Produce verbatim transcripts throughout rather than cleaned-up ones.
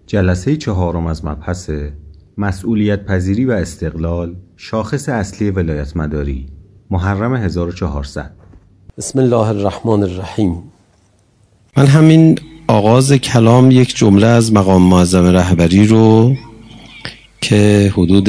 جلسه چهارم از مبحث مسئولیت پذیری و استقلال، شاخص اصلی ولایت مداری، محرم هزار و چهارصد. بسم الله الرحمن الرحیم. من همین آغاز کلام یک جمله از مقام معظم رهبری رو که حدود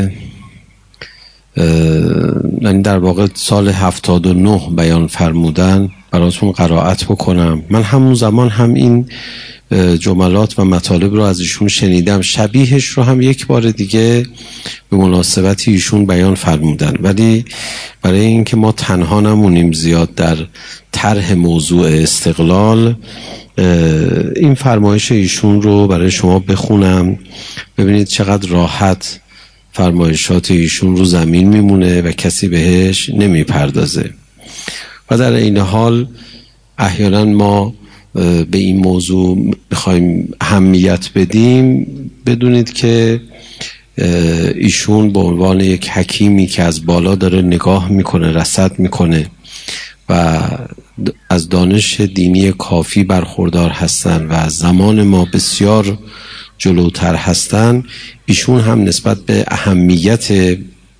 یعنی در واقع سال هفتاد و نه بیان فرمودن براتون قرائت بکنم. من همون زمان هم این جملات و مطالب رو از ایشون شنیدم، شبیهش رو هم یک بار دیگه به مناسبت ایشون بیان فرمودن، ولی برای اینکه ما تنها نمونیم زیاد در طرح موضوع استقلال، این فرمایش ایشون رو برای شما بخونم. ببینید چقدر راحت فرمایشات ایشون رو زمین میمونه و کسی بهش نمیپردازه و در این حال احیانا ما به این موضوع میخوایم اهمیت بدیم. بدونید که ایشون به عنوان یک حکیمی که از بالا داره نگاه میکنه، رصد میکنه و از دانش دینی کافی برخوردار هستن و از زمان ما بسیار جلوتر هستن، ایشون هم نسبت به اهمیت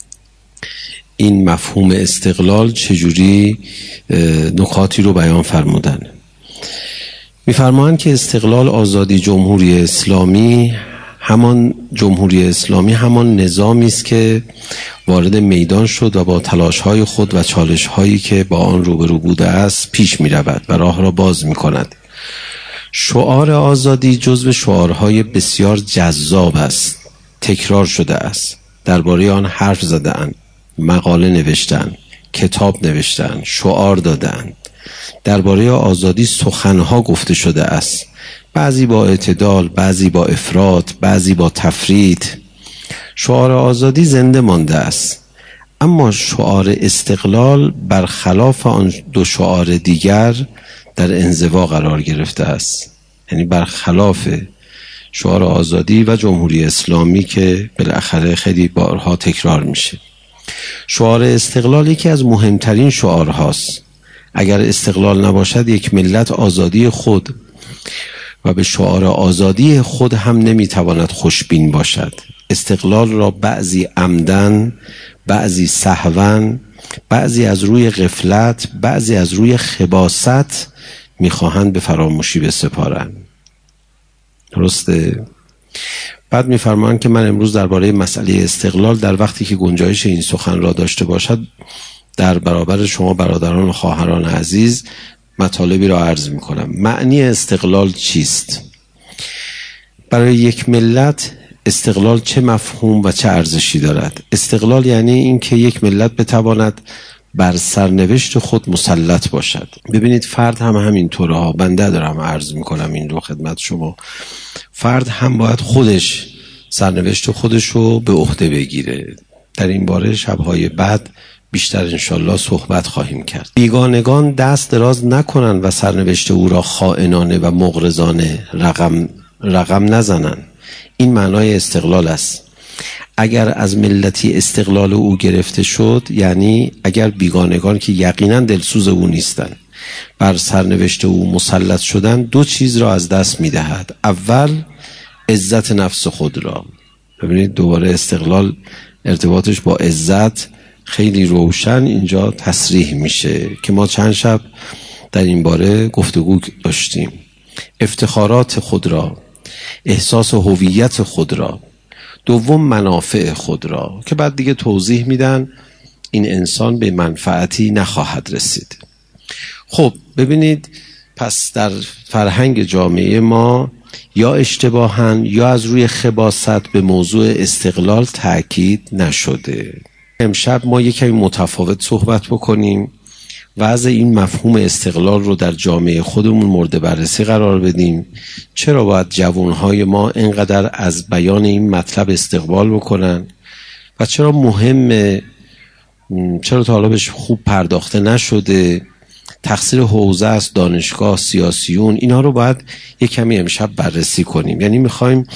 این مفهوم استقلال چجوری نکاتی رو بیان فرمودن. میفرمایند که استقلال، آزادی، جمهوری اسلامی، همان جمهوری اسلامی همان نظامی است که وارد میدان شد و با تلاش‌های خود و چالش‌هایی که با آن روبرو بوده است پیش می‌رود و راه را باز می‌کند. شعار آزادی جزو شعارهای بسیار جذاب است، تکرار شده است، درباره آن حرف زده‌اند، مقاله نوشته‌اند، کتاب نوشته‌اند، شعار داده‌اند. درباره آزادی سخنها گفته شده است، بعضی با اعتدال، بعضی با افراط، بعضی با تفرید. شعار آزادی زنده مانده است، اما شعار استقلال برخلاف آن دو شعار دیگر در انزوا قرار گرفته است. یعنی برخلاف شعار آزادی و جمهوری اسلامی که بالاخره خیلی بارها تکرار میشه. شعار استقلال یکی از مهمترین شعارهاست. اگر استقلال نباشد یک ملت آزادی خود و به شعار آزادی خود هم نمیتواند خوشبین باشد. استقلال را بعضی عمدن، بعضی سهواً، بعضی از روی غفلت، بعضی از روی خباثت میخواهند به فراموشی بسپارند. درسته؟ بعد میفرمایند که من امروز درباره مسئله استقلال در وقتی که گنجایش این سخن را داشته باشد در برابر شما برادران و خواهران عزیز مطالبی را عرض میکنم. معنی استقلال چیست؟ برای یک ملت استقلال چه مفهوم و چه ارزشی دارد؟ استقلال یعنی این که یک ملت بتواند بر سرنوشت خود مسلط باشد. ببینید فرد هم همین طوره ها، بنده دارم عرض میکنم این رو خدمت شما. فرد هم باید خودش سرنوشت خودش رو به عهده بگیره. در این باره شبهای بعد بیشتر انشالله صحبت خواهیم کرد. بیگانگان دست دراز نکنن و سرنوشت او را خائنانه و مغرضانه رقم رقم نزنن. این معنای استقلال است. اگر از ملتی استقلال او گرفته شد، یعنی اگر بیگانگان که یقینا دلسوز او نیستند بر سرنوشت او مسلط شدن، دو چیز را از دست می‌دهد. اول عزت نفس خود را. ببینید دوباره استقلال ارتباطش با عزت خیلی روشن اینجا تصریح میشه که ما چند شب در این باره گفتگو داشتیم. افتخارات خود را، احساس هویت خود را. دوم منافع خود را که بعد دیگه توضیح میدن این انسان به منفعتی نخواهد رسید. خب ببینید، پس در فرهنگ جامعه ما یا اشتباهاً یا از روی خباثت به موضوع استقلال تأکید نشده. امشب ما یکمی متفاوت صحبت بکنیم و از این مفهوم استقلال رو در جامعه خودمون مورد بررسی قرار بدیم. چرا باید جوانهای ما اینقدر از بیان این مطلب استقبال بکنن و چرا مهمه، چرا تا حالا بهش خوب پرداخته نشده، تقصیر حوزه است، دانشگاه، سیاسیون، اینا رو باید یک کمی امشب بررسی کنیم. یعنی میخوایم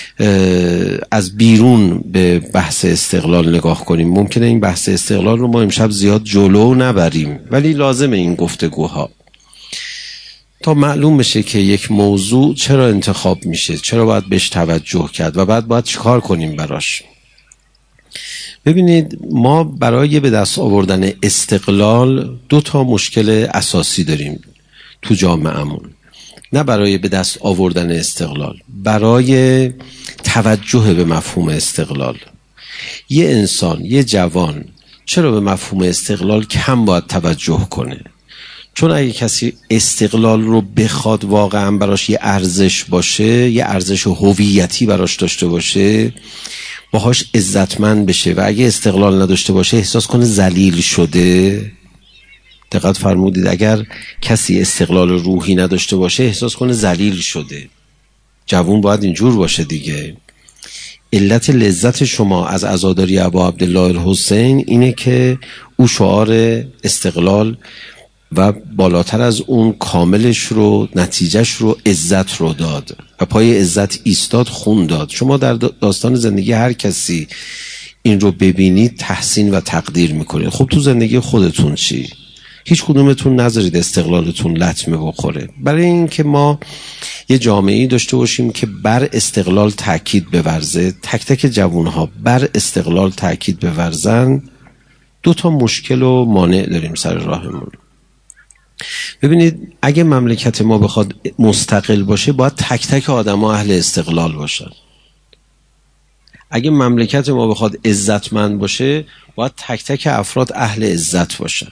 از بیرون به بحث استقلال نگاه کنیم. ممکنه این بحث استقلال رو ما امشب زیاد جلو نبریم، ولی لازمه این گفتگوها. تا معلوم بشه که یک موضوع چرا انتخاب میشه، چرا باید بهش توجه کرد و بعد باید چیکار کنیم براش. ببینید ما برای به دست آوردن استقلال دو تا مشکل اساسی داریم تو جامعهمون. نه برای به دست آوردن استقلال، برای توجه به مفهوم استقلال. یه انسان، یه جوان چرا به مفهوم استقلال کم باید توجه کنه؟ چون اگه کسی استقلال رو بخواد واقعا براش یه ارزش باشه، یه ارزش هویتی براش داشته باشه، باهاش عزتمند بشه، و اگه استقلال نداشته باشه احساس کنه ذلیل شده. دقت فرمودید؟ اگر کسی استقلال روحی نداشته باشه احساس کنه ذلیل شده. جوون باید اینجور باشه دیگه. علت لذت شما از عزاداری ابا عبدالله الحسین اینه که او شعار استقلال و بالاتر از اون کاملش رو، نتیجهش رو، عزت رو داد و پای عزت ایستاد، خون داد. شما در داستان زندگی هر کسی این رو ببینید تحسین و تقدیر میکنید. خب تو زندگی خودتون چی؟ هیچ کدومتون نذارید استقلالتون لطمه بخوره. برای اینکه ما یه جامعه‌ای داشته باشیم که بر استقلال تاکید بورزه، تک تک جوانها بر استقلال تاکید بورزن، دو تا مشکل و مانع داریم سر راهمون. ببینید اگه مملکت ما بخواد مستقل باشه باید تک تک آدم‌ها اهل استقلال باشن. اگه مملکت ما بخواد عزتمند باشه باید تک تک افراد اهل عزت باشن.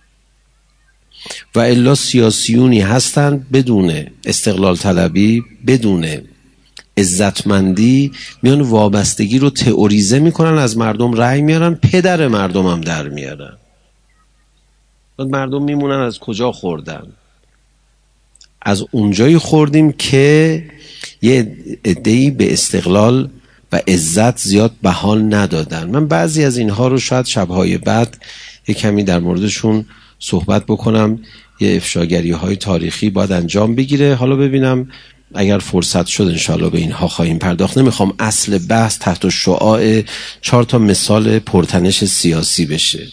و الا سیاسیونی هستن بدون استقلال طلبی، بدون عزتمندی، میان وابستگی رو تئوریزه میکنن، از مردم رأی میارن، پدر مردم هم در میارن. مردم میمونن از کجا خوردن؟ از اونجایی خوردیم که یه عده‌ای به استقلال و عزت زیاد بها ندادن. من بعضی از اینها رو شاید شبهای بعد یه کمی در موردشون صحبت بکنم. یه افشاگری های تاریخی باید انجام بگیره. حالا ببینم اگر فرصت شد انشاءالله به اینها خواهیم پرداخت. نمیخوام اصل بحث تحت شعاع چهار تا مثال پرتنش سیاسی بشه.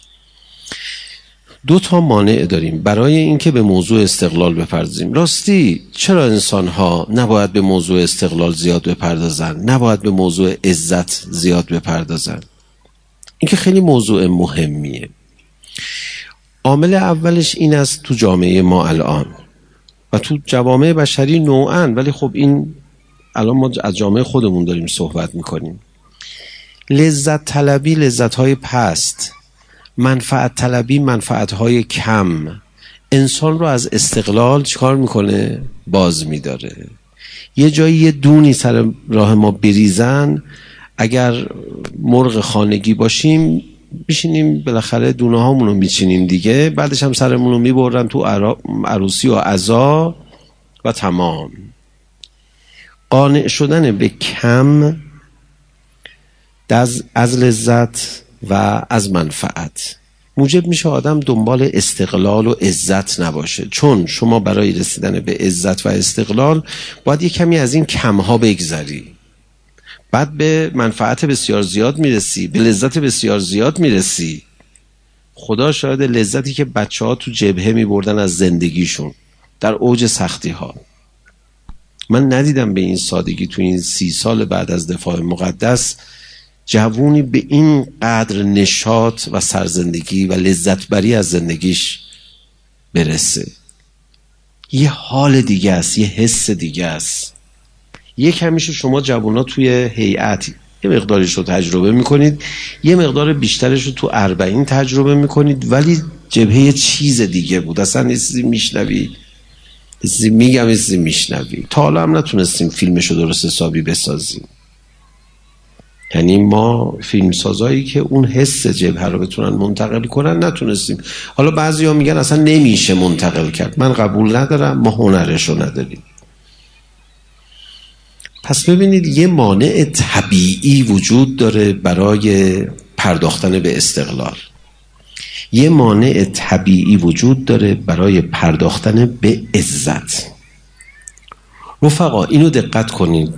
دو تا مانع داریم برای اینکه به موضوع استقلال بپردازیم. راستی چرا انسان ها نباید به موضوع استقلال زیاد بپردازن؟ نباید به موضوع عزت زیاد بپردازن؟ این که خیلی موضوع مهمیه. عامل اولش این است تو جامعه ما الان و تو جوامع بشری نوعاً، ولی خب این الان ما از جامعه خودمون داریم صحبت میکنیم. لذت طلبی لذت‌های پست، منفعت طلبی منفعت‌های کم، انسان رو از استقلال چیکار میکنه؟ باز میداره. یه جایی یه دونی سر راه ما بریزن، اگر مرغ خانگی باشیم میشینیم بالاخره دونه هامون رو میچینیم دیگه، بعدش هم سرمون رو میبرن تو عروسی و عزا و تمام. قانع شدن به کم از لذت و از منفعت موجب میشه آدم دنبال استقلال و عزت نباشه. چون شما برای رسیدن به عزت و استقلال باید یه کمی از این کمها بگذری، بعد به منفعت بسیار زیاد میرسی، به لذت بسیار زیاد میرسی. خدا شاید لذتی که بچه ها تو جبهه میبردن از زندگیشون در اوج سختی ها. من ندیدم به این سادگی تو این سی سال بعد از دفاع مقدس جوونی به این قدر نشاط و سرزندگی و لذت بری از زندگیش برسه. یه حال دیگه است، یه حس دیگه است. یک همیشه شما جوونا توی هیئت یه مقدارش رو تجربه میکنید، یه مقدار بیشترش رو تو اربعین تجربه میکنید، ولی جبهه چیز دیگه بود. اصلا یه چیزی میشنوی، یه چیزی میگم، یه چیزی میشنوی. تا حالا هم نتونستیم فیلمش رو درست حسابی بسازیم. یعنی ما فیلمسازایی که اون حس جبهه رو بتونن منتقل کنن نتونستیم. حالا بعضی ها میگن اصلا نمیشه منتقل کرد. من قبول ندارم، ما هنرش رو نداریم. پس ببینید یه مانع طبیعی وجود داره برای پرداختن به استقلال. یه مانع طبیعی وجود داره برای پرداختن به عزت. رفقا اینو دقت کنید.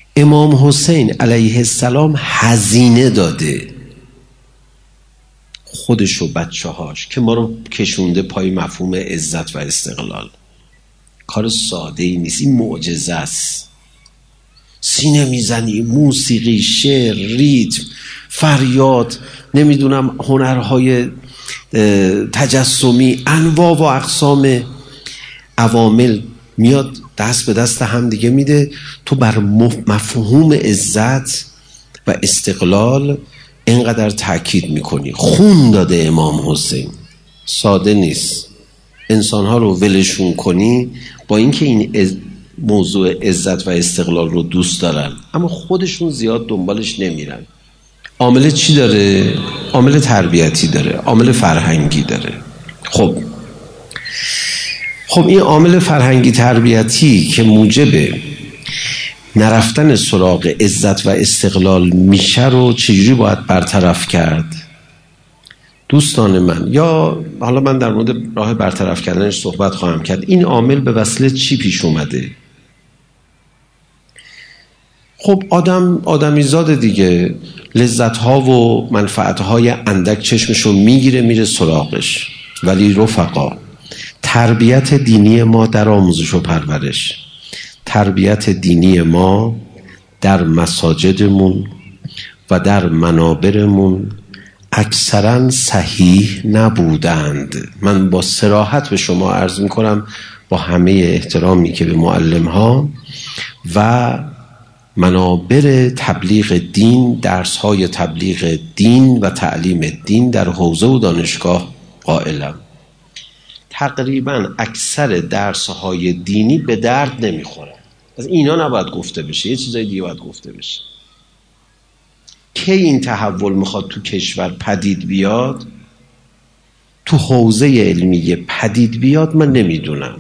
امام حسین علیه السلام هزینه داده. خودش و بچه هاش که ما رو کشونده پای مفهوم عزت و استقلال. کار ساده ای نیست، این معجزه است. سینه میزنی، موسیقی، شعر، ریتم، فریاد، نمیدونم هنرهای تجسمی، انواع و اقسام عوامل میاد دست به دست هم دیگه میده. تو بر مفهوم عزت و استقلال اینقدر تأکید میکنی. خون داده امام حسین، ساده نیست. انسانها رو ولشون کنی با اینکه این موضوع عزت و استقلال رو دوست دارن اما خودشون زیاد دنبالش نمیرن. عامل چی داره؟ عامل تربیتی داره، عامل فرهنگی داره. خب خب این عامل فرهنگی تربیتی که موجب نرفتن سراغ عزت و استقلال میشه رو چجوری باید برطرف کرد؟ دوستان من، یا حالا من در مورد راه برطرف کردنش صحبت خواهم کرد. این عامل به وسیله چی پیش اومده؟ خب آدم آدمیزاد دیگه، لذت‌ها و منفعت‌های اندک چشمشو میگیره میره سراغش. ولی رفقا، تربیت دینی ما در آموزش و پرورش، تربیت دینی ما در مساجدمون و در منابرمون اکثرا صحیح نبودند. من با صراحت به شما عرض میکنم با همه احترامی که به معلم‌ها و منابر تبلیغ دین، درس‌های تبلیغ دین و تعلیم دین در حوزه و دانشگاه قائلم. تقریبا اکثر درس‌های دینی به درد نمیخورن. از اینا نباید گفته بشه، یه چیزای دیگه باید گفته بشه. کی این تحول میخواد تو کشور پدید بیاد، تو حوزه علمی پدید بیاد، من نمیدونم.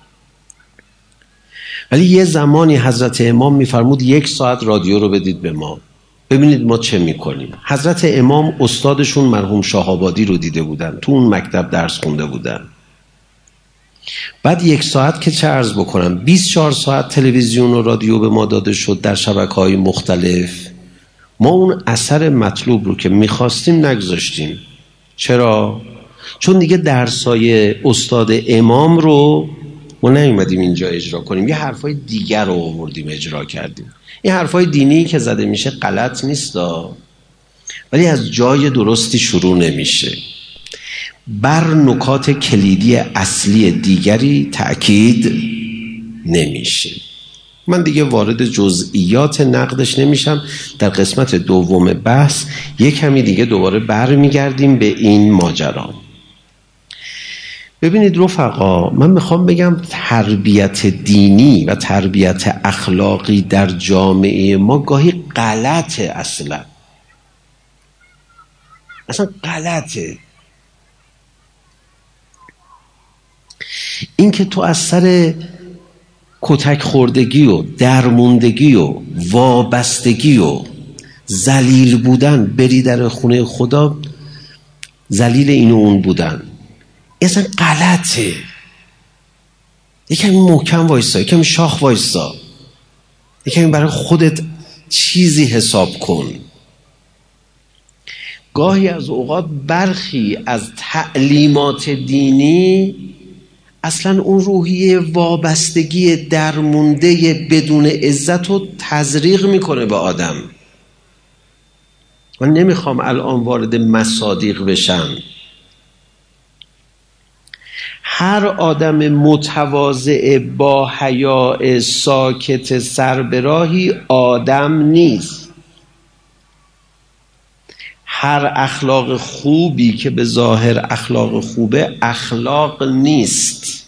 ولی یه زمانی حضرت امام میفرمود یک ساعت رادیو رو بدید به ما ببینید ما چه میکنیم. حضرت امام استادشون مرحوم شاه‌آبادی رو دیده بودن، تو اون مکتب درس خونده بودن. بعد یک ساعت که چه عرض بکنم، بیست و چهار ساعت تلویزیون و رادیو به ما داده شد در شبکه‌های مختلف. ما اون اثر مطلوب رو که میخواستیم نگذاشتیم. چرا؟ چون دیگه درسای استاد امام رو ما نیومدیم اینجا اجرا کنیم، یه حرفای دیگر رو آوردیم اجرا کردیم. این حرفای دینی که زده میشه غلط نیست، ولی از جای درستی شروع نمیشه. بر نکات کلیدی اصلی دیگری تأکید نمیشه. من دیگه وارد جزئیات نقدش نمیشم. در قسمت دوم بحث یک کمی دیگه دوباره برمیگردیم به این ماجرا. ببینید رفقا، من میخوام بگم تربیت دینی و تربیت اخلاقی در جامعه ما گاهی غلطه. اصلا اصلا غلطه. این که تو از سر کتک خوردگی و درموندگی و وابستگی و ذلیل بودن بری در خونه خدا، ذلیل این و اون بودن، اصلا غلطه. یکمی محکم وایسا، یکمی شاخ وایسا، یکمی برای خودت چیزی حساب کن. گاهی از اوقات برخی از تعلیمات دینی اصلا اون روحیه وابستگی درمونده بدون عزت رو تزریق میکنه به آدم. من نمیخوام الان وارد مصادیق بشم. هر آدم متواضع با حیاء ساکت سربراهی آدم نیست. هر اخلاق خوبی که به ظاهر اخلاق خوبه اخلاق نیست.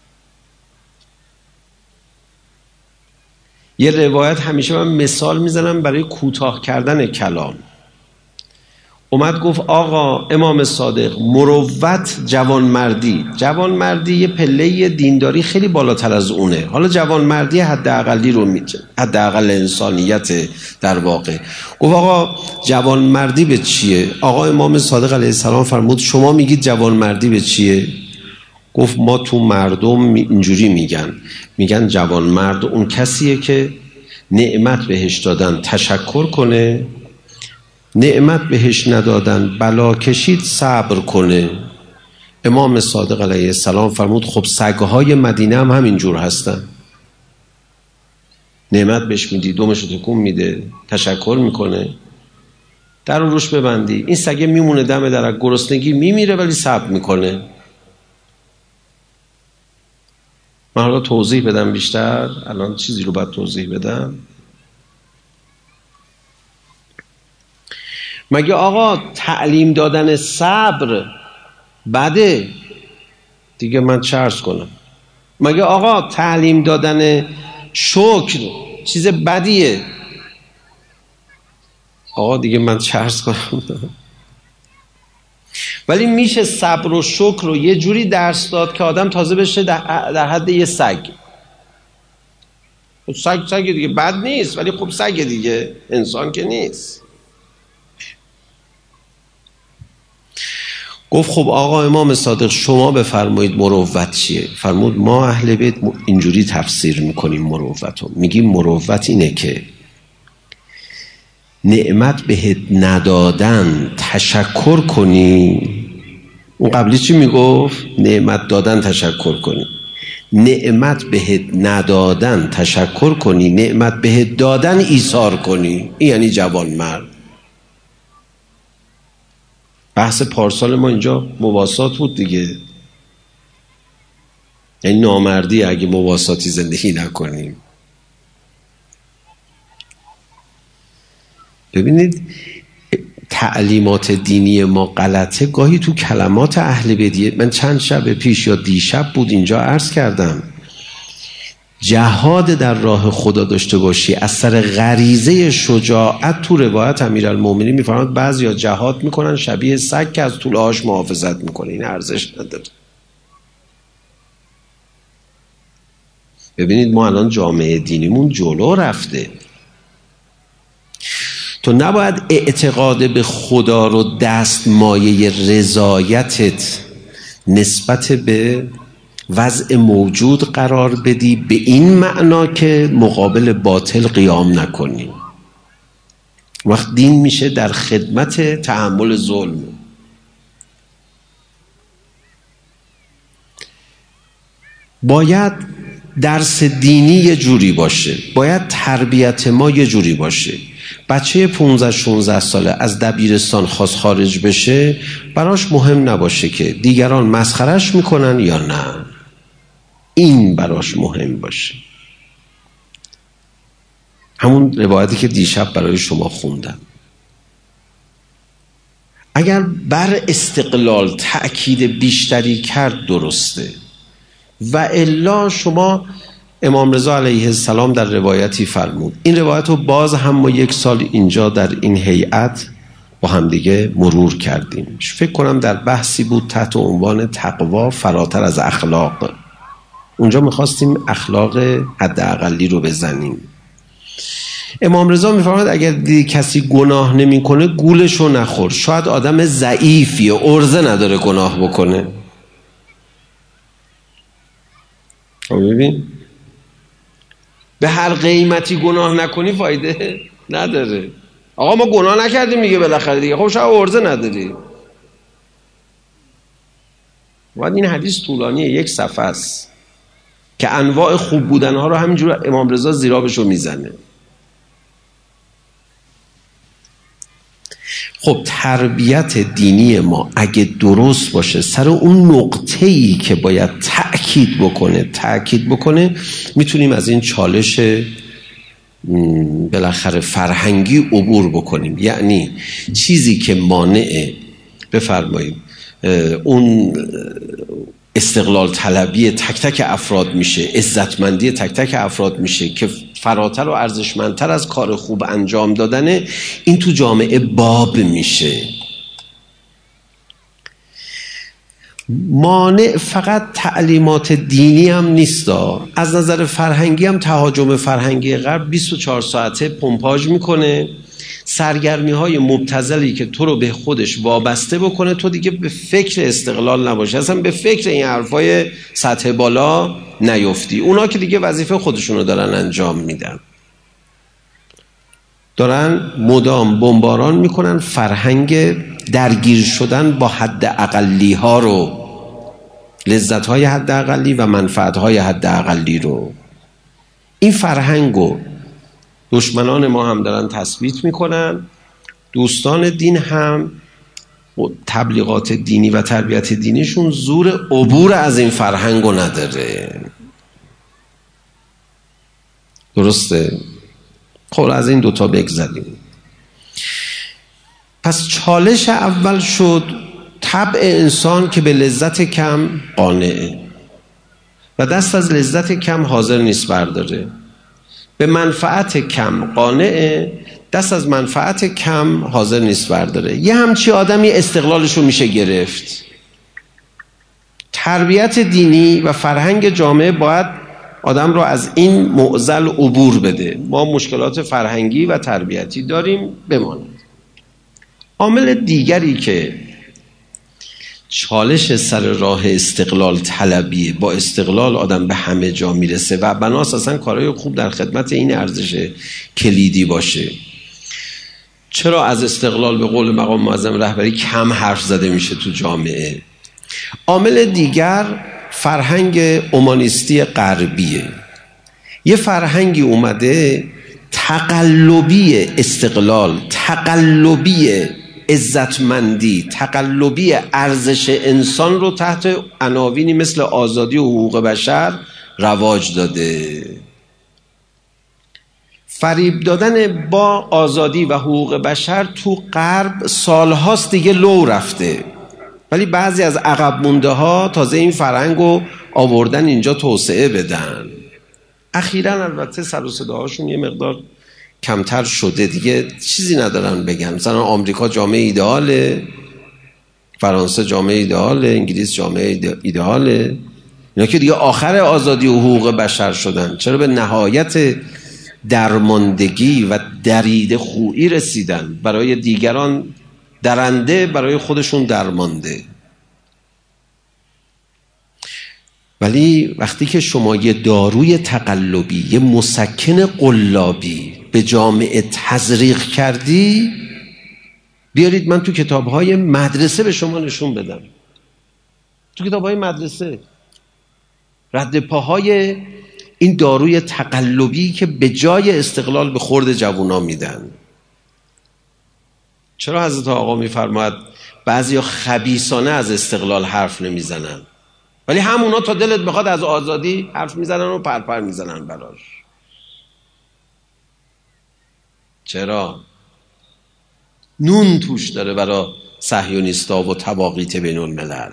یه روایت همیشه من مثال میزنم برای کوتاه کردن کلام. اومد گفت آقا امام صادق، مروت جوانمردی. جوانمردی یه پله دینداری خیلی بالاتر از اونه. حالا جوانمردی حداقلی رو میگه، حداقل انسانیت در واقع. گفت آقا جوانمردی به چیه؟ آقا امام صادق علیه السلام فرمود شما میگید جوانمردی به چیه؟ گفت ما تو مردم اینجوری میگن، میگن جوانمرد اون کسیه که نعمت بهش دادن تشکر کنه، نعمت بهش ندادن، بلا کشید، صبر کنه. امام صادق علیه السلام فرمود خب سگهای مدینه هم همینجور هستن. نعمت بهش میدی، دومش رو تکون میده، تشکر میکنه، در رو روش ببندی، این سگه میمونه دم در، گرسنگی میمیره ولی صبر میکنه. من حالا توضیح بدم بیشتر، الان چیزی رو باید توضیح بدم. مگه آقا تعلیم دادن صبر بده؟ دیگه من چه عرض کنم؟ مگه آقا تعلیم دادن شکر چیز بدیه؟ آقا دیگه من چه عرض کنم؟ ولی میشه صبر و شکر رو یه جوری درس داد که آدم تازه بشه در حد یه سگ. سگ سگ دیگه بد نیست، ولی خب سگ دیگه، انسان که نیست. گفت خب آقا امام صادق شما بفرمایید مروت چیه؟ فرمود ما اهل بیت اینجوری تفسیر میکنیم مروت رو، میگیم مروت اینه که نعمت بهت ندادن تشکر کنی. اون قبلی چی میگفت؟ نعمت دادن تشکر کنی. نعمت بهت ندادن تشکر کنی، نعمت بهت دادن ایثار کنی. این یعنی جوان مرد. بحث پارسال ما اینجا مواسات بود دیگه، یعنی نامردی اگه مواساتی زندگی نکنیم. ببینید تعلیمات دینی ما غلطه، گاهی تو کلمات اهل بیت. من چند شب پیش یا دیشب بود اینجا عرض کردم، جهاد در راه خدا داشته باشی از سر غریزه شجاعت. تو روایت امیرالمومنین میفرماد بعضیا جهاد میکنن شبیه سگ که از طولهاش محافظت میکنه، این ارزش نداره. ببینید ما الان جامعه دینیمون جلو رفته. تو نباید اعتقاد به خدا رو دست مایه رضایتت نسبت به وضع موجود قرار بدی به این معنا که مقابل باطل قیام نکنی. وقت دین میشه در خدمت تحمل ظلم. باید درس دینی یه جوری باشه، باید تربیت ما یه جوری باشه. بچه پونزده شانزده ساله از دبیرستان خواست خارج بشه، براش مهم نباشه که دیگران مسخرش میکنن یا نه، این براش مهم باشه. همون روایتی که دیشب برای شما خوندم. اگر بر استقلال تأکید بیشتری کرد درسته، و الا شما امام رضا علیه السلام در روایتی فرمود، این روایت رو باز هم ما یک سال اینجا در این هیئت با هم دیگه مرور کردیم. فکر کنم در بحثی بود تحت عنوان تقوا فراتر از اخلاق. اونجا میخواستیم اخلاق حداقلی رو بزنیم. امام رضا میفرماید اگر دیدی کسی گناه نمیکنه گولشو نخور، شاید آدم ضعیفیه، عرضه نداره گناه بکنه. ببین به هر قیمتی گناه نکنی فایده نداره. آقا ما گناه نکردیم میگه بالاخره دیگه، خب شاید عرضه نداری. بعد این حدیث طولانیه، یک صفحه است که انواع خوب بودنها رو همینجور امام رضا زیرابشو میزنه. خب تربیت دینی ما اگه درست باشه، سر اون نقطه‌ای که باید تأکید بکنه تأکید بکنه میتونیم از این چالش بالاخره فرهنگی عبور بکنیم. یعنی چیزی که مانع بفرماییم اون استقلال طلبی تک تک افراد میشه، عزتمندی تک تک افراد میشه که فراتر و ارزشمندتر از کار خوب انجام دادنه، این تو جامعه باب میشه. مانع فقط تعلیمات دینی هم نیست، از نظر فرهنگی هم تهاجم فرهنگی غرب بیست و چهار ساعته پمپاژ میکنه، سرگرمی های مبتذلی که تو رو به خودش وابسته بکنه تو دیگه به فکر استقلال نباشی، اصلا به فکر این حرفای سطح بالا نیفتی. اونا که دیگه وظیفه خودشونو دارن انجام میدن. دارن مدام بمباران میکنن فرهنگ درگیر شدن با حد اقلی ها رو، لذت های حد اقلی و منفعت های حد اقلی رو. این فرهنگو دشمنان ما هم دارن تثبیت میکنن، دوستان دین هم تبلیغات دینی و تربیت دینیشون زور عبور از این فرهنگو نداره. درسته؟ خب از این دوتا بگذاریم. پس چالش اول شد طبع انسان که به لذت کم قانعه و دست از لذت کم حاضر نیست برداره، به منفعت کم قانعه، دست از منفعت کم حاضر نیست برداره. یه همچی آدمی استقلالش رو میشه گرفت. تربیت دینی و فرهنگ جامعه باید آدم رو از این معضل عبور بده. ما مشکلات فرهنگی و تربیتی داریم، بماند. عامل دیگری که چالش سر راه استقلال طلبیه، با استقلال آدم به همه جا میرسه و بناس اصلا کارهای خوب در خدمت این ارزش کلیدی باشه. چرا از استقلال به قول مقام معظم رهبری کم حرف زده میشه تو جامعه؟ عامل دیگر فرهنگ اومانیستی غربیه. یه فرهنگی اومده تقلبی استقلال، تقلبی عزتمندی، تقلبی ارزش انسان رو تحت عناوینی مثل آزادی و حقوق بشر رواج داده. فریب دادن با آزادی و حقوق بشر تو غرب سالهاست دیگه لو رفته، ولی بعضی از عقب مونده ها تازه این فرهنگو آوردن اینجا توسعه بدن. اخیراً البته سر و صداهاشون یه مقدار کمتر شده دیگه، چیزی ندارن بگن. مثلا آمریکا جامعه ایدئاله، فرانسه جامعه ایدئاله، انگلیس جامعه ایدئاله، اینا که دیگه آخر آزادی و حقوق بشر شدن. چرا به نهایت درماندگی و درید خویی رسیدن؟ برای دیگران درنده، برای خودشون درمانده. ولی وقتی که شما یه داروی تقلبی، یه مسکن قلابی به جامعه تزریق کردی، بیارید من تو کتاب‌های مدرسه به شما نشون بدم. تو کتاب‌های مدرسه رد پاهای این داروی تقلبی که به جای استقلال به خورد جوونا میدن. چرا حضرت آقا میفرماید بعضیا خبیثانه از استقلال حرف نمیزنن، ولی همونا تا دلت بخواد از آزادی حرف میزنن و پرپر میزنن براش؟ چرا؟ نون توش داره برای صهیونیستا و تواقیت بین الملل.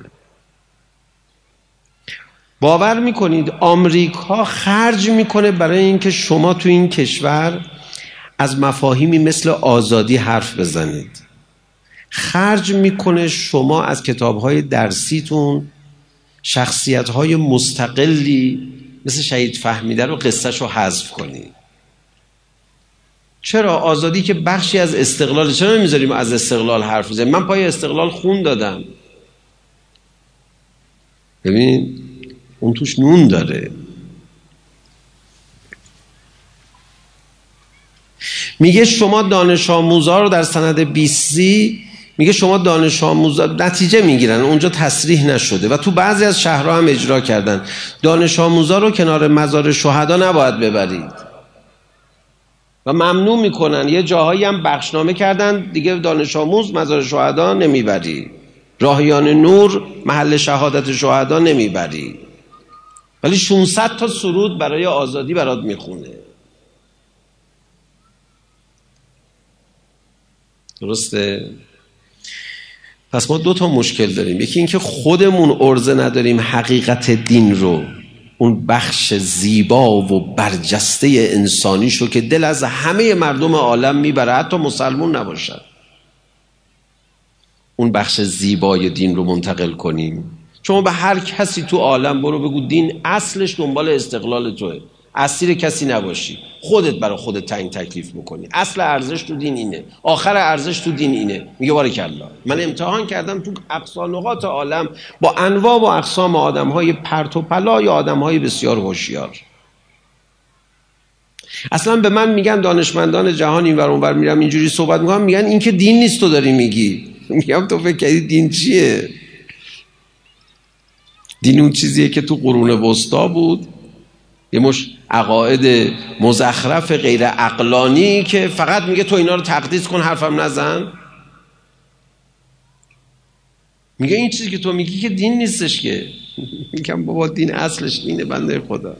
باور میکنید آمریکا خرج میکنه برای اینکه شما تو این کشور از مفاهیمی مثل آزادی حرف بزنید، خرج میکنه شما از کتابهای درسیتون شخصیتهای مستقلی مثل شهید فهمیده رو قصهش رو حذف کنید. چرا؟ آزادی که بخشی از استقلال، چرا نمیذاریم از استقلال حرف بزنیم؟ من پای استقلال خون دادم، ببین اون توش نون داره. میگه شما دانش آموزا رو در سند بیست سی میگه شما دانش آموزا نتیجه میگیرن، اونجا تصریح نشده و تو بعضی از شهرها هم اجرا کردن، دانش آموزا رو کنار مزار شهدا نباید ببرید و ممنوع میکنن. یه جاهایی هم بخشنامه کردن دیگه دانش آموز مزار شهدا نمیبری، راهیان نور محل شهادت شهدا نمیبری، ولی ششصد تا سرود برای آزادی برات میخونه. درسته؟ پس ما دو تا مشکل داریم. یکی این که خودمون عرضه نداریم حقیقت دین رو، اون بخش زیبا و برجسته انسانیشو که دل از همه مردم عالم میبره، حتی مسلمون نباشد، اون بخش زیبای دین رو منتقل کنیم. شما به هر کسی تو عالم برو بگو دین اصلش دنبال استقلال توه، اسیر کسی نباشی، خودت برای خودت تعیین تکلیف میکنی، اصل ارزش تو دین اینه، آخر ارزش تو دین اینه. میگه بارکالله. من امتحان کردم تو اقصی نقاط عالم با انواع و اقسام آدمهای پرت و پلا یا آدمهای بسیار هوشیار. اصلا به من میگن دانشمندان جهان این ور اون ور میرم اینجوری صحبت میکنم، میگن این که دین نیست تو داری میگی. میگم تو فکر کردی دین چیه؟ دین اون چیزیه که تو قرون وسطا بود، یه مش عقاید مزخرف غیر عقلانی که فقط میگه تو اینا رو تقدیس کن حرفم نزن. میگه این چیزی که تو میگی که دین نیستش که. میگم بابا دین اصلش دینه بنده خدا.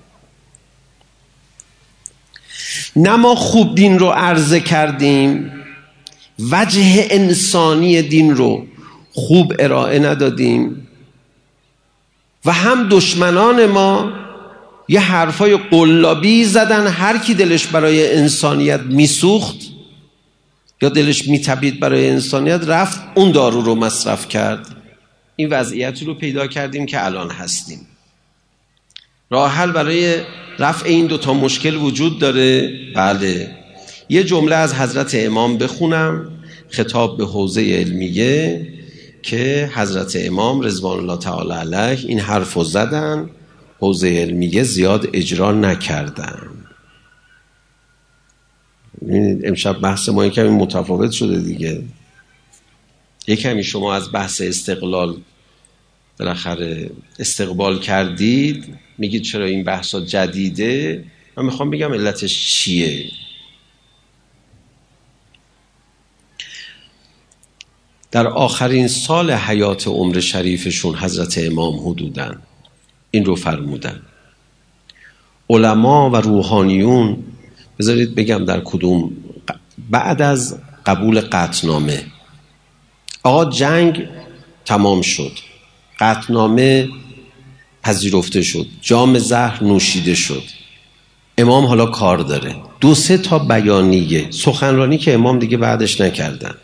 نه ما خوب دین رو عرضه کردیم، وجه انسانی دین رو خوب ارائه ندادیم و هم دشمنان ما یه حرفای قلابی زدن، هر کی دلش برای انسانیت میسوخت یا دلش میتپید برای انسانیت رفت اون دارو رو مصرف کرد. این وضعیتی رو پیدا کردیم که الان هستیم. راه حل برای رفع این دوتا مشکل وجود داره. بله، یه جمله از حضرت امام بخونم خطاب به حوزه علمیه که حضرت امام رضوان الله تعالی علیه این حرف رو زدن، حوزه علمیه زیاد اجرا نکردن. امشب بحث ما یکمی متفاوت شده دیگه. یکمی شما از بحث استقلال بالاخره استقبال کردید، میگید چرا این بحثا جدیده. من میخوام بگم علتش چیه. در آخرین سال حیات عمر شریفشون حضرت امام حدوداً این رو فرمودن: علما و روحانیون، بذارید بگم در کدوم، بعد از قبول قطعنامه، آقا جنگ تمام شد، قطعنامه پذیرفته شد، جام زهر نوشیده شد، امام حالا کار داره. دو سه تا بیانیه، سخنرانی که امام دیگه بعدش نکردن،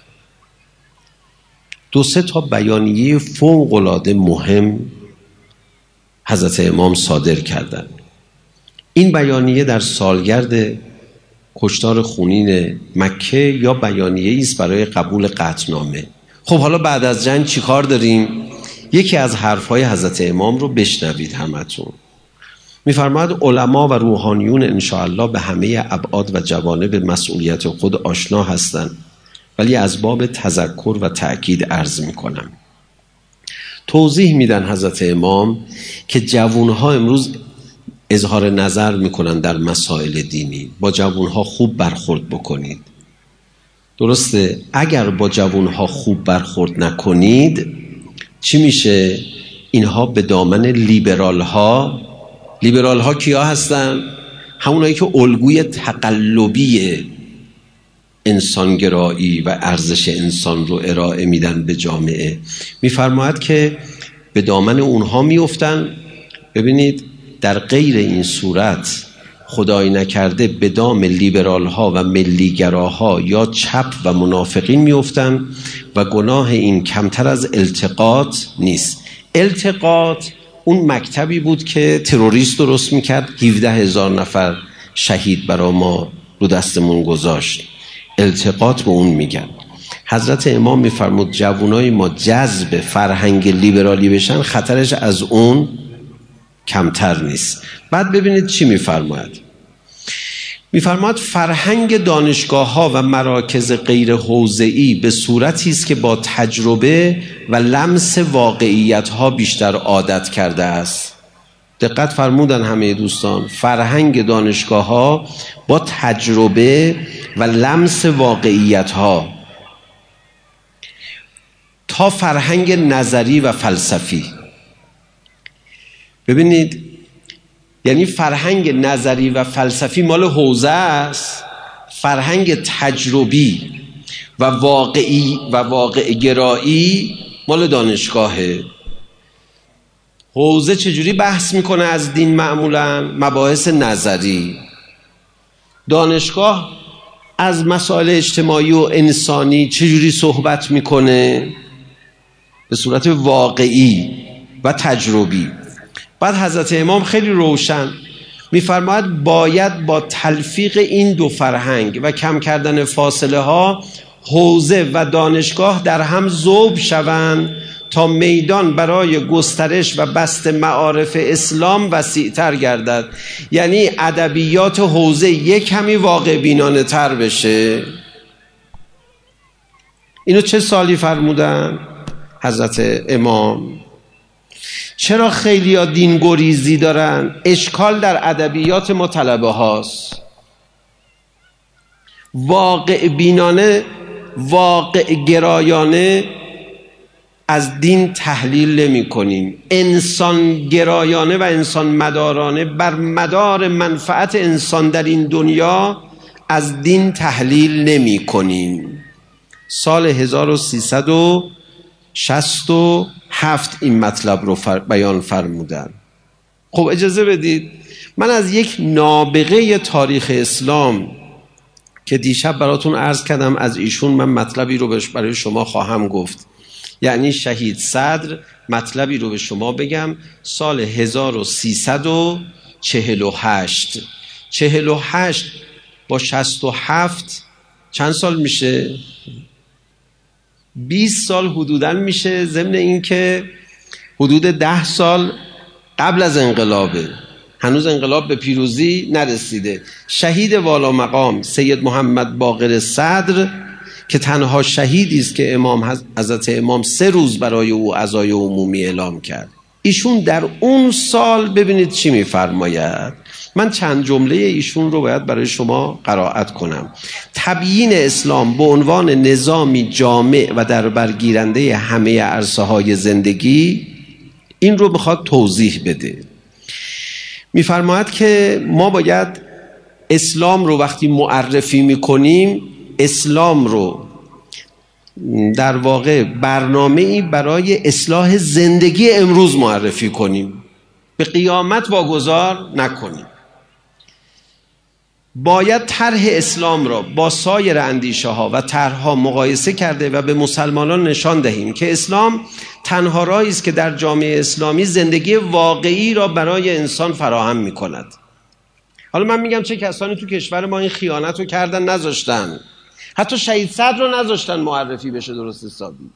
دو سه تا بیانیه فوق‌العاده مهم حضرت امام صادر کردن. این بیانیه در سالگرد کشتار خونین مکه یا بیانیه است برای قبول قطعنامه. خب حالا بعد از جنگ چی کار داریم؟ یکی از حرفهای حضرت امام رو بشنوید همتون. میفرماید علما و روحانیون انشاءالله به همه ابعاد و جوانب مسئولیت خود آشنا هستند، ولی از باب تذکر و تأکید عرض میکنم. توضیح میدن حضرت امام که جوانها امروز اظهار نظر میکنن در مسائل دینی، با جوانها خوب برخورد بکنید. درسته، اگر با جوانها خوب برخورد نکنید چی میشه؟ اینها به دامن لیبرال ها، لیبرال ها کیا هستن؟ همونایی که الگوی تقلبی انسانگرایی و ارزش انسان رو ارائه میدن به جامعه. میفرماید که به دامن اونها میفتن. ببینید در غیر این صورت خدای نکرده به دام لیبرال ها و ملیگراها یا چپ و منافقین میفتن و گناه این کمتر از التقاط نیست. التقاط اون مکتبی بود که تروریست درست میکرد، هفده هزار نفر شهید برا ما رو دستمون گذاشت. التقاط به اون میگن. حضرت امام میفرمود جوانای ما جذب فرهنگ لیبرالی بشن، خطرش از اون کمتر نیست. بعد ببینید چی میفرماید. میفرماید فرهنگ دانشگاه ها و مراکز غیر حوزه‌ای به صورتی است که با تجربه و لمس واقعیت ها بیشتر عادت کرده است. دقت فرمودن همه دوستان، فرهنگ دانشگاه ها با تجربه و لمس واقعیت ها تا فرهنگ نظری و فلسفی. ببینید یعنی فرهنگ نظری و فلسفی مال حوزه است، فرهنگ تجربی و واقعی و واقع گرایی مال دانشگاهه. حوزه چجوری بحث میکنه از دین؟ معمولا مباحث نظری. دانشگاه از مسائل اجتماعی و انسانی چجوری صحبت میکنه؟ به صورت واقعی و تجربی. بعد حضرت امام خیلی روشن میفرماید باید با تلفیق این دو فرهنگ و کم کردن فاصله ها حوزه و دانشگاه در هم ذوب شوند تا میدان برای گسترش و بسط معارف اسلام وسیع‌تر گردد. یعنی ادبیات حوزه یک کمی واقع بینانه تر بشه. اینو چه سالی فرمودن حضرت امام؟ چرا خیلی ها دین گریزی دارن؟ اشکال در ادبیات ما طلبه هاست. واقع بینانه، واقع گرایانه از دین تحلیل نمی کنیم. انسان گرایانه و انسان مدارانه بر مدار منفعت انسان در این دنیا از دین تحلیل نمی کنیم. سال هزار و سیصد و شصت و هفت این مطلب رو فر... بیان فرمودن. خب اجازه بدید من از یک نابغه تاریخ اسلام که دیشب براتون عرض کردم از ایشون من مطلبی رو برای شما خواهم گفت، یعنی شهید صدر، مطلبی رو به شما بگم. سال هزار و سیصد و چهل و هشت چهل و هشت با شصت و هفت چند سال میشه؟ بیست سال حدوداً میشه، ضمن این که حدود ده سال قبل از انقلابه، هنوز انقلاب به پیروزی نرسیده. شهید والا مقام سید محمد باقر صدر که تنها شهیدی است که امام حضرت امام سه روز برای او عزای عمومی اعلام کرد. ایشون در اون سال ببینید چی میفرماید. من چند جمله ایشون رو باید برای شما قرائت کنم. تبیین اسلام به عنوان نظامی جامع و در برگیرنده همه عرصه های زندگی، این رو میخواد توضیح بده. میفرماید که ما باید اسلام رو وقتی معرفی میکنیم، اسلام رو در واقع برنامه‌ای برای اصلاح زندگی امروز معرفی کنیم، به قیامت واگذار نکنیم. باید طرح اسلام را با سایر اندیشه ها و طرح‌ها مقایسه کرده و به مسلمانان نشان دهیم که اسلام تنها راهی است که در جامعه اسلامی زندگی واقعی را برای انسان فراهم می‌کند. حالا من میگم چه کسانی تو کشور ما این خیانت رو کردن، نذاشتن، حتی شهید صدر رو نذاشتن معرفی بشه درست حسابی.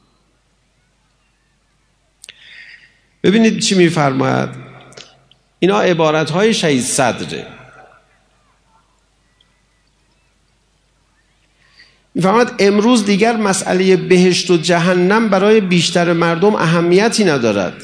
ببینید چی میفرماید. اینا عبارت‌های شهید صدره. میفرماید امروز دیگر مسئله بهشت و جهنم برای بیشتر مردم اهمیتی ندارد،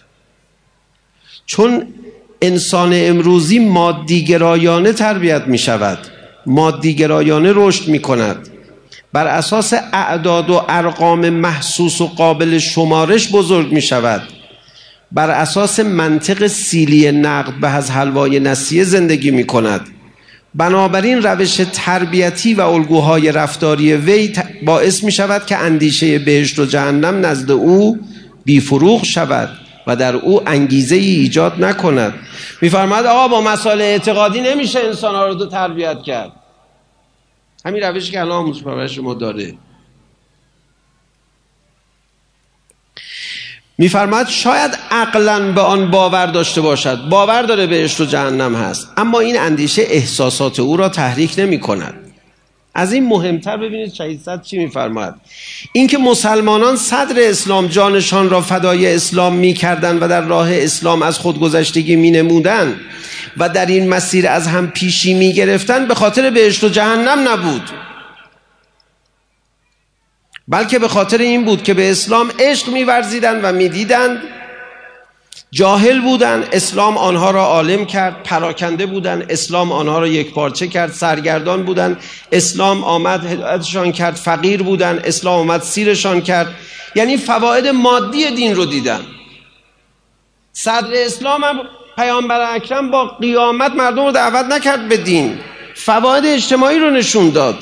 چون انسان امروزی مادیگرایانه تربیت می شود، مادیگرایانه رشد می کند، بر اساس اعداد و ارقام محسوس و قابل شمارش بزرگ می شود، بر اساس منطق سیلی نقد به از حلوای نسیه زندگی می کند. بنابراین روش تربیتی و الگوهای رفتاری وی باعث می شود که اندیشه بهشت و جهنم نزد او بیفروغ شود و در او انگیزه ای ایجاد نکند. می فرماید آقا با مسائل اعتقادی نمیشه انسان ها رو تربیت کرد. همین روشی که الان آموزش پرورش ما داره. میفرماید شاید عقلاً به آن باور داشته باشد، باور داره بهشت و جهنم هست، اما این اندیشه احساسات او را تحریک نمی کند. از این مهمتر ببینید شهید صدر چی میفرماید. اینکه مسلمانان صدر اسلام جانشان را فدای اسلام می کردن و در راه اسلام از خودگذشتگی می نمودن و در این مسیر از هم پیشی می گرفتن، به خاطر بهشت و جهنم نبود، بلکه به خاطر این بود که به اسلام عشق می‌ورزیدند و می‌دیدند جاهل بودند، اسلام آنها را عالم کرد، پراکنده بودند، اسلام آنها را یکپارچه کرد، سرگردان بودند، اسلام آمد هدایتشان کرد، فقیر بودند، اسلام آمد سیرشان کرد. یعنی فواید مادی دین رو دیدن. صدر اسلام هم پیامبر اکرم با قیامت مردم رو دعوت نکرد به دین، فواید اجتماعی رو نشون داد.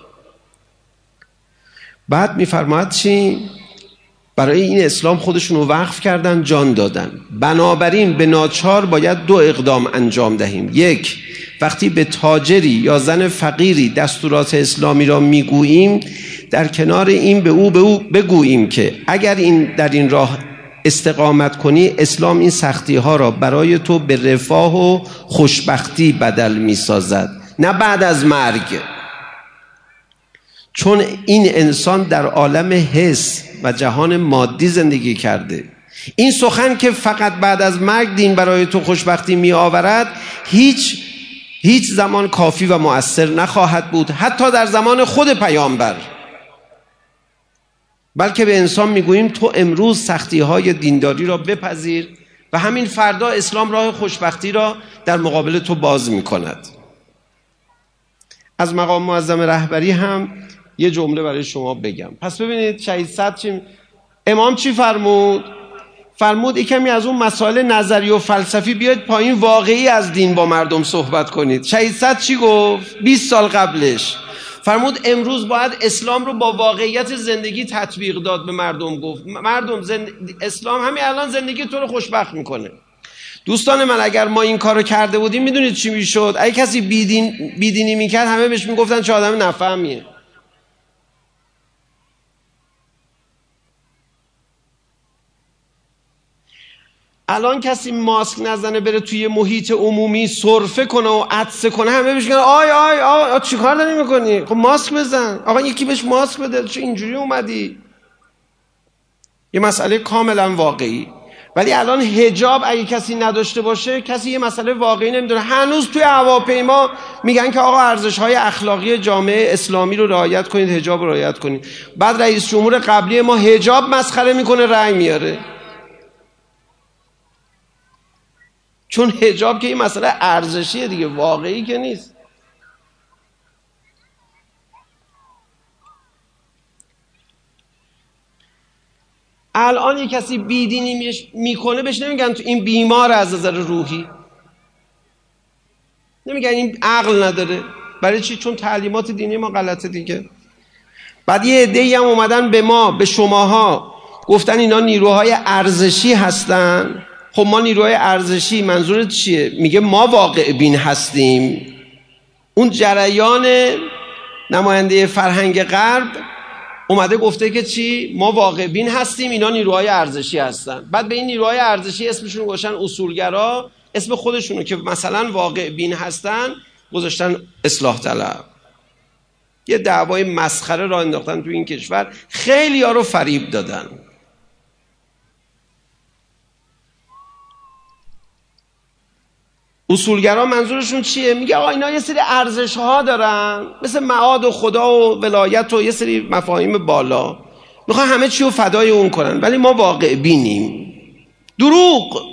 بعد میفرماید چی؟ برای این اسلام خودشون رو وقف کردن، جان دادن. بنابراین به ناچار باید دو اقدام انجام دهیم. یک، وقتی به تاجری یا زن فقیری دستورات اسلامی را میگوییم، در کنار این به او به او بگوییم که اگر این در این راه استقامت کنی، اسلام این سختی ها را برای تو به رفاه و خوشبختی بدل میسازد، نه بعد از مرگ. چون این انسان در عالم حس و جهان مادی زندگی کرده. این سخن که فقط بعد از مرگ دین برای تو خوشبختی می آورد هیچ هیچ زمان کافی و مؤثر نخواهد بود، حتی در زمان خود پیامبر. بلکه به انسان میگوییم تو امروز سختی های دینداری را بپذیر و همین فردا اسلام راه خوشبختی را در مقابل تو باز میکند. از مقام معظم رهبری هم یه جمله برای شما بگم. پس ببینید شهید صدر چی امام چی فرمود؟ فرمود یک کمی از اون مسائل نظری و فلسفی بیاید پایین، واقعی از دین با مردم صحبت کنید. شهید صدر چی گفت؟ بیست سال قبلش فرمود امروز باید اسلام رو با واقعیت زندگی تطبیق داد. به مردم گفت مردم زند... اسلام همین الان زندگی تو رو خوشبخت میکنه. دوستان من اگر ما این کارو کرده بودیم میدونید چی میشد؟ اگه کسی بیدین بیدینی میکرد همه بهش میگفتن چه آدم نفهمیه. الان کسی ماسک نزنه بره توی محیط عمومی سرفه کنه و عطسه کنه همه بهش میگن آی آی آی چی کار داری میکنی؟ خب ماسک بزن. آقا یکی بهش ماسک بده. چه اینجوری اومدی؟ یه مسئله کاملا واقعی. ولی الان حجاب اگه کسی نداشته باشه کسی یه مسئله واقعی نمیدونه. هنوز توی هواپیما میگن که آقا ارزش‌های اخلاقی جامعه اسلامی رو رعایت کنید، حجاب رو رعایت کنید. بعد رئیس جمهور قبلی ما حجاب مسخره میکنه رأی میاره. چون حجاب که این مسئله ارزشیه دیگه، واقعی که نیست. الان یک کسی بیدینی میکنه بهش نمیگن تو این بیمار از نظر روحی، نمیگن این عقل نداره. برای چی؟ چون تعلیمات دینی ما غلطه دیگه. بعد یه عده‌ای هم اومدن به ما به شماها گفتن اینا نیروهای ارزشی هستن. خب ما نیروهای ارزشی منظورت چیه؟ میگه ما واقع بین هستیم. اون جریان نماینده فرهنگ غرب اومده گفته که چی؟ ما واقع بین هستیم، اینا نیروهای ارزشی هستن. بعد به این نیروهای ارزشی اسمشون گذاشتن اصولگرا، اسم خودشونو که مثلا واقع بین هستن گذاشتن اصلاح طلب. یه دعوای مسخره را انداختن تو این کشور، خیلی ها رو فریب دادن. اصولگرا منظورشون چیه؟ میگه آقا اینا یه سری ارزش ها دارن مثل معاد و خدا و ولایت و یه سری مفاهیم بالا، میخوان همه چی رو فدای اون کنن، ولی ما واقع بینیم. دروغ،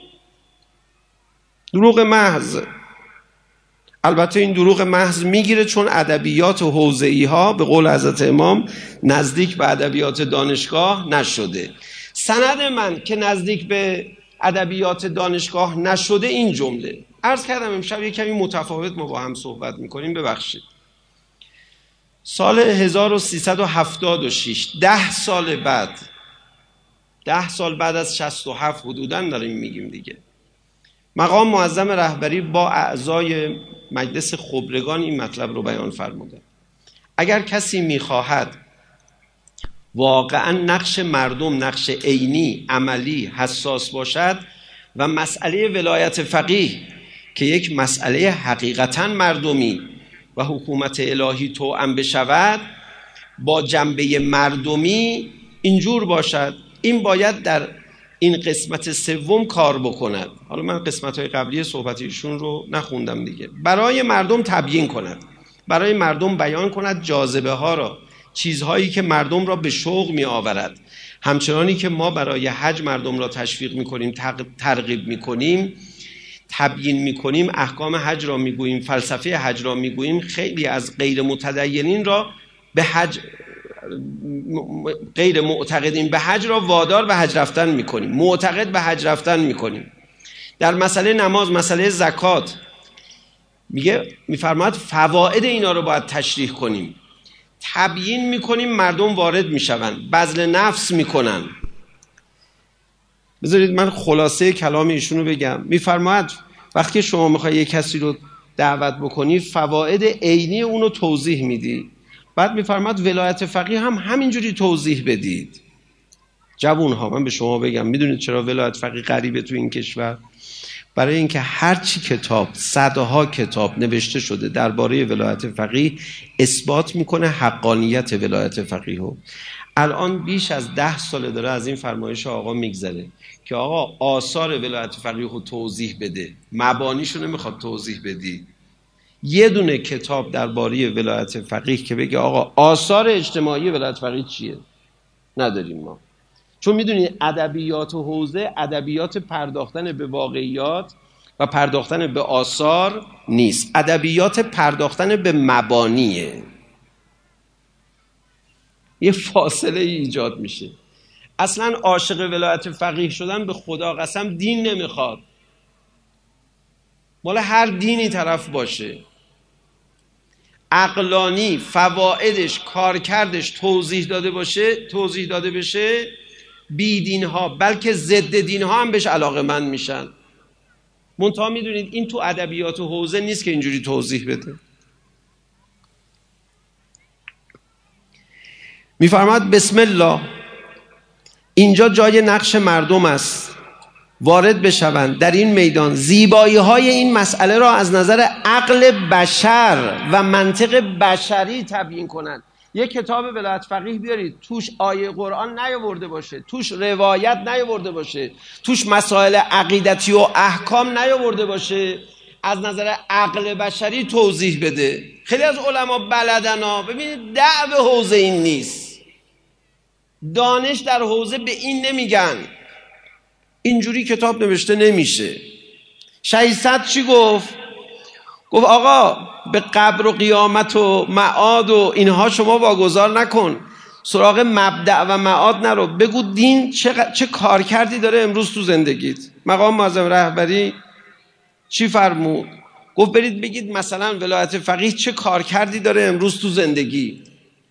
دروغ محض. البته این دروغ محض میگیره چون ادبیات حوزه‌ای ها به قول حضرت امام نزدیک به ادبیات دانشگاه نشده. سند من که نزدیک به ادبیات دانشگاه نشده این جمله. عرض کردم امشب یه کمی متفاوت ما با هم صحبت میکنیم، ببخشید. سال هزار و سیصد و هفتاد و شش، ده سال بعد ده سال بعد از شصت و هفت حدوداً داریم میگیم دیگه، مقام معظم رهبری با اعضای مجلس خبرگان این مطلب رو بیان فرموده. اگر کسی میخواهد واقعا نقش مردم نقش عینی عملی حساس باشد و مسئله ولایت فقیه که یک مسئله حقیقتا مردمی و حکومت الهی توأم بشود با جنبه مردمی اینجور باشد، این باید در این قسمت سوم کار بکند. حالا من قسمت‌های قبلی صحبتیشون رو نخوندم دیگه. برای مردم تبیین کند، برای مردم بیان کند جاذبه ها را، چیزهایی که مردم را به شوق می آورد. همچنانی که ما برای حج مردم را تشویق می کنیم، ترغیب می کنیم، تبیین می کنیم، احکام حج را می گوییم، فلسفه حج را می گوییم، خیلی از غیر متدینین را به حج، غیر معتقدین به حج را وادار به حج رفتن می کنیم، معتقد به حج رفتن می کنیم. در مسئله نماز، مسئله زکات میگه میفرماید فواید اینا رو باید تشریح کنیم، تبیین میکنیم، مردم وارد میشوند، بذل نفس میکنن. بذارید من خلاصه کلام ایشون رو بگم. میفرماید وقتی شما میخوای یک کسی رو دعوت بکنی فواید عینی اون رو توضیح میدی. بعد میفرماید ولایت فقیه هم همینجوری توضیح بدید. جوون ها من به شما بگم، میدونید چرا ولایت فقیه غریبه تو این کشور؟ برای اینکه هر چی کتاب، صدها کتاب نوشته شده درباره ولایت فقیه اثبات میکنه حقانیت ولایت فقیه رو. الان بیش از ده ساله داره از این فرمایش آقا میگذره که آقا آثار ولایت فقیه رو توضیح بده، مبانیشو نمیخواد توضیح بدی. یه دونه کتاب درباره ولایت فقیه که بگه آقا آثار اجتماعی ولایت فقیه چیه نداریم ما. چون میدونید ادبیات و حوزه ادبیات پرداختن به واقعیات و پرداختن به آثار نیست، ادبیات پرداختن به مبانیه. یه فاصله ایجاد میشه. اصلا عاشق ولایت فقیه شدن به خدا قسم دین نمیخواد، مال هر دینی طرف باشه، عقلانی فوائدش کارکردش توضیح داده باشه، توضیح داده بشه، بی دین ها بلکه ضد دین ها هم بهش علاقه‌مند میشن. منتها میدونید این تو ادبیات و حوزه نیست که اینجوری توضیح بده. میفرماد بسم الله، اینجا جای نقش مردم است وارد بشوند در این میدان، زیبایی های این مسئله را از نظر عقل بشر و منطق بشری تبیین کنند. یک کتاب ولایت فقیه بیارید توش آیه قرآن نیاورده باشه، توش روایت نیاورده باشه، توش مسائل عقیدتی و احکام نیاورده باشه، از نظر عقل بشری توضیح بده. خیلی از علما بلدن ها. ببینید دعو حوزه این نیست، دانش در حوزه به این نمیگن. اینجوری کتاب نوشته نمیشه. شهید صدر چی گفت؟ گفت آقا به قبر و قیامت و معاد و اینها شما واگذار نکن، سراغ مبدأ و معاد نرو، بگو دین چه, چه کار کردی داره امروز تو زندگیت. مقام معظم رهبری چی فرمود؟ گفت برید بگید مثلا ولایت فقیه چه کار کردی داره امروز تو زندگی.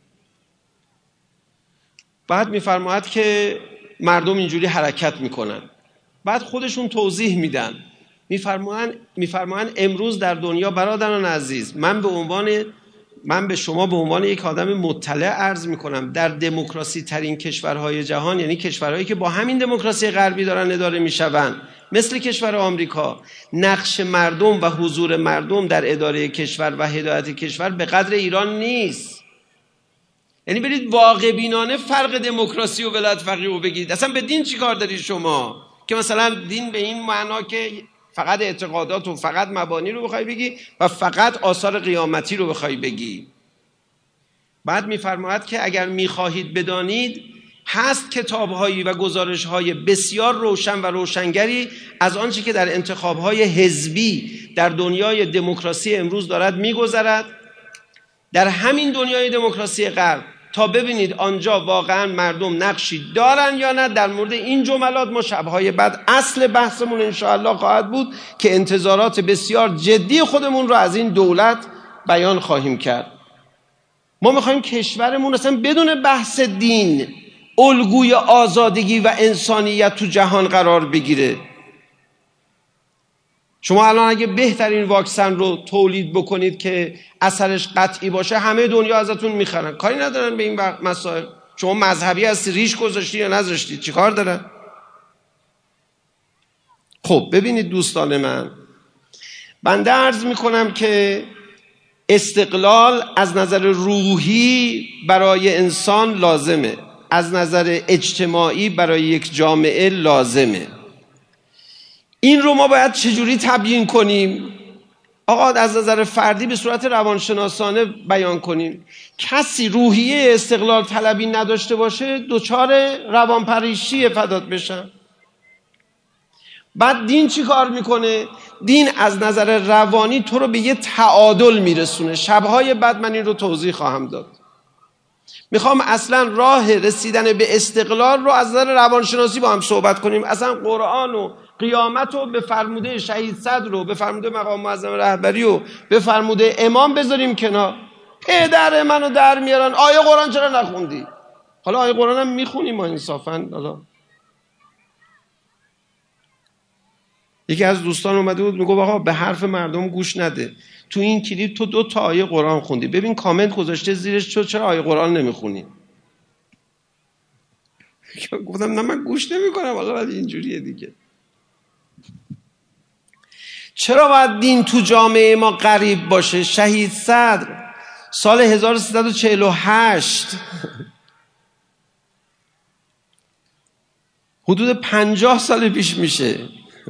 بعد میفرماید که مردم اینجوری حرکت میکنن، بعد خودشون توضیح میدن. میفرمایند میفرمایند امروز در دنیا برادران عزیز، من به عنوان من به شما به عنوان یک آدم مطلع عرض میکنم، در دموکراسی ترین کشورهای جهان، یعنی کشورهایی که با همین دموکراسی غربی دارن اداره میشوند، مثل کشور آمریکا، نقش مردم و حضور مردم در اداره کشور و هدایت کشور به قدر ایران نیست. یعنی برید واقع بینانه فرق دموکراسی و ولایت فقیه رو بگید. اصلا به دین چی کار دارید شما که مثلا دین به این معنا که فقط اعتقادات و فقط مبانی رو بخوای بگی و فقط آثار قیامتی رو بخوای بگی. بعد میفرماید که اگر میخواهید بدانید هست کتاب‌هایی و گزارش‌های بسیار روشن و روشنگری از آنچه که در انتخاب‌های حزبی در دنیای دموکراسی امروز دارد میگذرد، در همین دنیای دموکراسی غرب، تا ببینید آنجا واقعا مردم نقشی دارن یا نه. در مورد این جملات ما شب‌های بعد اصل بحثمون انشاءالله خواهد بود که انتظارات بسیار جدی خودمون رو از این دولت بیان خواهیم کرد. ما میخوایم کشورمون اصلا بدون بحث دین الگوی آزادگی و انسانیت تو جهان قرار بگیره. شما الان اگه بهترین واکسن رو تولید بکنید که اثرش قطعی باشه، همه دنیا ازتون میخرن، کاری ندارن به این مسائل. شما مذهبی هستی، ریش گذاشتی یا نذاشتی، چی کار دارن؟ خب ببینید دوستان من، بنده عرض میکنم که استقلال از نظر روحی برای انسان لازمه، از نظر اجتماعی برای یک جامعه لازمه. این رو ما باید چجوری تبیین کنیم؟ آقا از نظر فردی به صورت روانشناسانه بیان کنیم. کسی روحیه استقلال طلبی نداشته باشه دچار روانپریشی فدات بشن. بعد دین چی کار میکنه؟ دین از نظر روانی تو رو به یه تعادل میرسونه. شبهای بعد من این رو توضیح خواهم داد. میخوام اصلا راه رسیدن به استقلال رو از نظر روانشناسی با هم صحبت کنیم. اصلا قرآن و قیامت رو به فرموده شهید صدر رو به فرموده مقام معظم رهبری و به فرموده امام بذاریم کنار. پدر منو در میارن آیه قرآن چرا نخوندی؟ حالا آیه قرآن هم میخونیم ما انصافا. حالا یکی از دوستان اومده بود میگه آقا به حرف مردم گوش نده، تو این کلیپ تو دو تا آیه قرآن خوندی، ببین کامنت گذاشته زیرش تو چرا آیه قرآن نمیخونی؟ گفتم نه من گوش نمیکنم، حالا ولی اینجوریه دیگه. چرا باید دین تو جامعه ما غریب باشه؟ شهید صدر سال هزار و سیصد و چهل و هشت حدود پنجاه سال پیش میشه،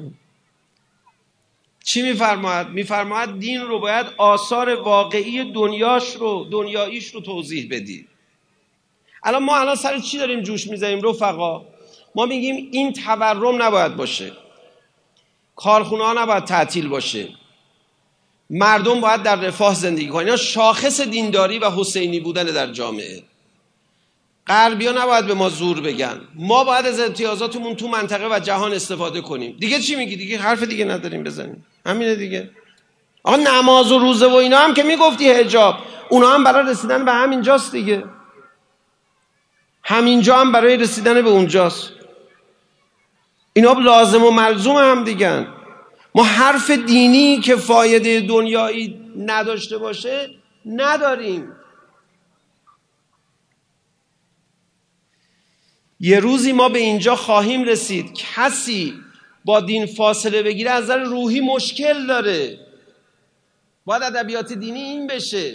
چی میفرماید؟ میفرماید دین رو باید آثار واقعی دنیاش رو دنیاییش رو توضیح بدید. الان ما الان سر چی داریم جوش میزنیم رفقا؟ ما میگیم این تورم نباید باشه، کارخونه ها نباید تعطیل باشه، مردم باید در رفاه زندگی کنن. اینا شاخص دینداری و حسینی بودن در جامعه. غربیا نباید به ما زور بگن، ما باید از امتیازاتمون تو منطقه و جهان استفاده کنیم. دیگه چی میگی؟ دیگه حرف دیگه نداریم بزنیم، همینه دیگه. آقا نماز و روزه و اینا هم که میگفتی حجاب، اونا هم برای رسیدن به همینجاست دیگه، همینجا هم برای رسیدن به اونجاست. اینا لازم و ملزوم هم دیگن. ما حرف دینی که فایده دنیایی نداشته باشه نداریم. یه روزی ما به اینجا خواهیم رسید کسی با دین فاصله بگیره از نظر روحی مشکل داره. باید ادبیات دینی این بشه.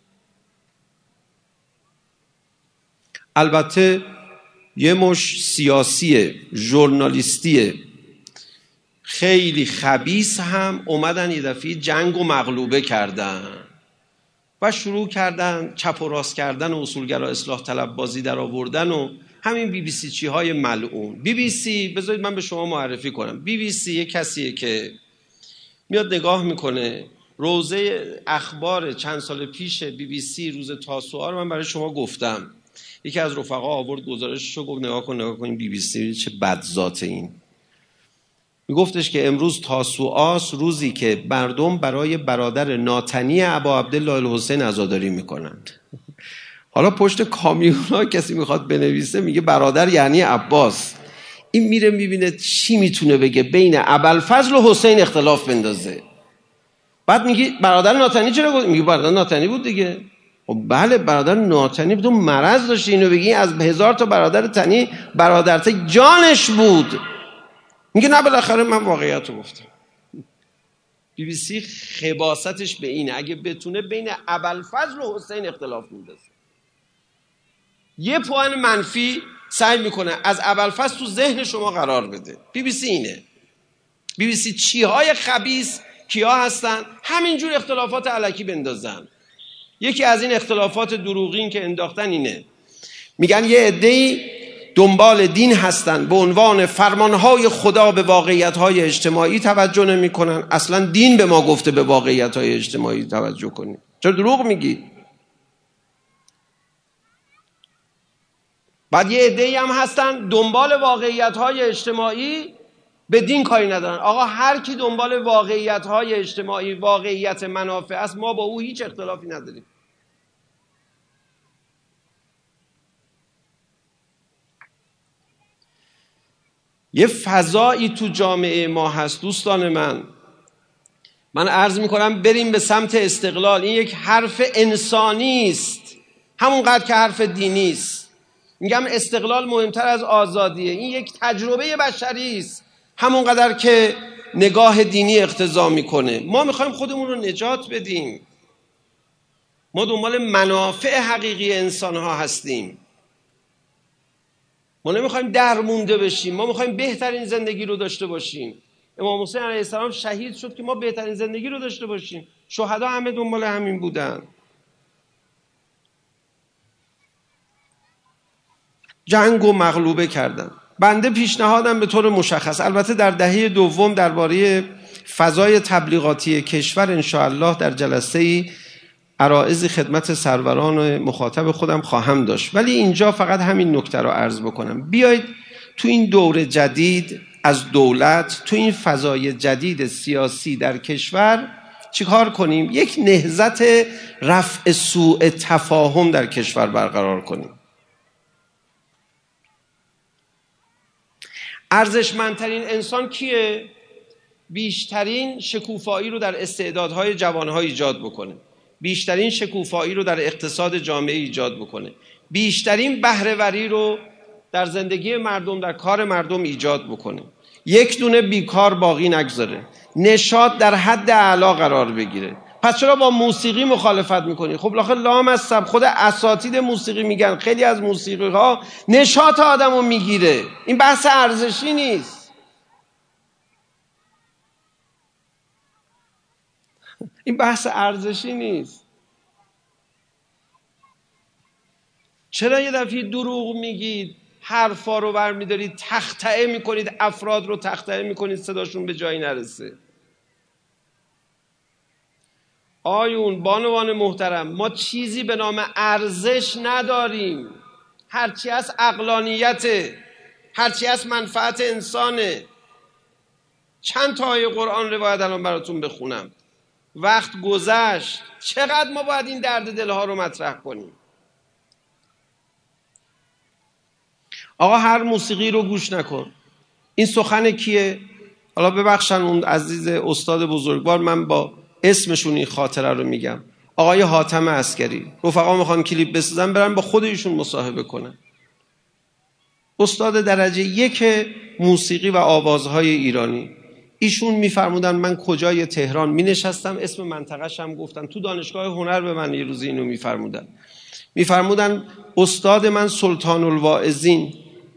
البته یه مش سیاسیه، ژورنالیستیه خیلی خبیث هم اومدن یه دفعه جنگ و مغلوبه کردن و شروع کردن چپ و راست کردن و اصولگرا اصلاح طلب بازی در آوردن و همین بی بی سی چی های ملعون. بی بی سی بذارید من به شما معرفی کنم. بی بی سی یه کسیه که میاد نگاه میکنه. روزه اخبار چند سال پیش بی بی سی روز تاسوعا رو من برای شما گفتم. یکی از رفقا آورد گزارششو گفت نگاه کن نگاه کن بی بی سی چه بدذات این. میگفتش که امروز تاسوعاست، روزی که مردم برای برادر ناتنی ابا عبدالله الحسین عزاداری میکنند. حالا پشت کامیونا کسی میخواد بنویسه میگه برادر یعنی عباس. این میره میبینه چی میتونه بگه بین ابوالفضل و حسین اختلاف بندازه. بعد میگی برادر ناتنی چرا گفت؟ میگه برادر ناتنی بود دیگه. خب بله برادر ناتنی بود، مرض داشته. اینو بگی از هزار تا برادر تنی برادرته جانش بود. میگه نه بالاخره من واقعیت رو گفتم. بی بی سی خباستش به اینه اگه بتونه بین ابوالفضل و حسین اختلاف میندازه. یه پوان منفی سعی میکنه از ابوالفضل تو ذهن شما قرار بده. بی بی سی اینه. بی بی سی چی های خبیث کیا هستن؟ همینجور اختلافات الکی بندازن. یکی از این اختلافات دروغین که انداختن اینه، میگن یه عده‌ای دنبال دین هستن به عنوان فرمانهای خدا به واقعیت‌های اجتماعی توجه نمی‌کنن. اصلا دین به ما گفته به واقعیت‌های اجتماعی توجه کنید. چرا دروغ میگی؟ بعد یه عده‌ای هم هستن دنبال واقعیت‌های اجتماعی به دین کاری ندارن. آقا هر کی دنبال واقعیت‌های اجتماعی واقعیت منافع است ما با او هیچ اختلافی نداریم. یه فضایی تو جامعه ما هست دوستان من. من عرض میکنم بریم به سمت استقلال. این یک حرف انسانی است همونقدر که حرف دینی است. میگم استقلال مهمتر از آزادیه. این یک تجربه بشری است همونقدر که نگاه دینی اقتضا میکنه. ما میخوایم خودمون رو نجات بدیم. ما دنبال منافع حقیقی انسان ها هستیم. ما نمیخوایم درمونده بشیم. ما میخوایم بهترین زندگی رو داشته باشیم. امام حسین علیه السلام شهید شد که ما بهترین زندگی رو داشته باشیم. شهدا همه دنبال همین بودن. جنگ و مغلوبه کردن. بنده پیشنهادم به طور مشخص، البته در دهه دوم درباره فضای تبلیغاتی کشور انشاءالله در جلسه‌ای عرائض خدمت سروران مخاطب خودم خواهم داشت، ولی اینجا فقط همین نکته رو عرض بکنم. بیایید تو این دور جدید از دولت، تو این فضای جدید سیاسی در کشور چیکار کنیم؟ یک نهضت رفع سوء تفاهم در کشور برقرار کنیم. ارزشمندترین انسان کیه؟ بیشترین شکوفایی رو در استعدادهای جوانها ایجاد بکنه، بیشترین شکوفایی رو در اقتصاد جامعه ایجاد بکنه، بیشترین بهره‌وری رو در زندگی مردم، در کار مردم ایجاد بکنه. یک دونه بیکار باقی نگذاره، نشاط در حد اعلا قرار بگیره. پس چرا با موسیقی مخالفت میکنی؟ خب لاخه لام هستم، خود اساتید موسیقی میگن خیلی از موسیقی ها نشاط آدمو میگیره. این بحث ارزشی نیست، این بحث ارزشی نیست. چرا یه دفعه دروغ میگید، حرفا رو برمیدارید تختعه میکنید، افراد رو تختعه میکنید صداشون به جایی نرسه؟ آیون بانوان محترم، ما چیزی به نام ارزش نداریم. هرچی از عقلانیته، هرچی از منفعت انسانه. چند تا آیه قرآن روایت الان براتون بخونم. وقت گذشت، چقدر ما باید این درد دلها رو مطرح کنیم؟ آقا هر موسیقی رو گوش نکن. این سخن کیه؟ حالا ببخشن اون عزیز استاد بزرگوار، من با اسمشون این خاطره رو میگم. آقای حاتم عسکری، رفقا میخوان کلیپ بسازن برن با خود ایشون مصاحبه کنن. استاد درجه یک موسیقی و آوازهای ایرانی. ایشون میفرمودن من کجای تهران مینشستم، اسم منطقه‌ش هم گفتن، تو دانشگاه هنر به من یه روزی اینو میفرمودن. میفرمودن استاد من سلطان الواعظین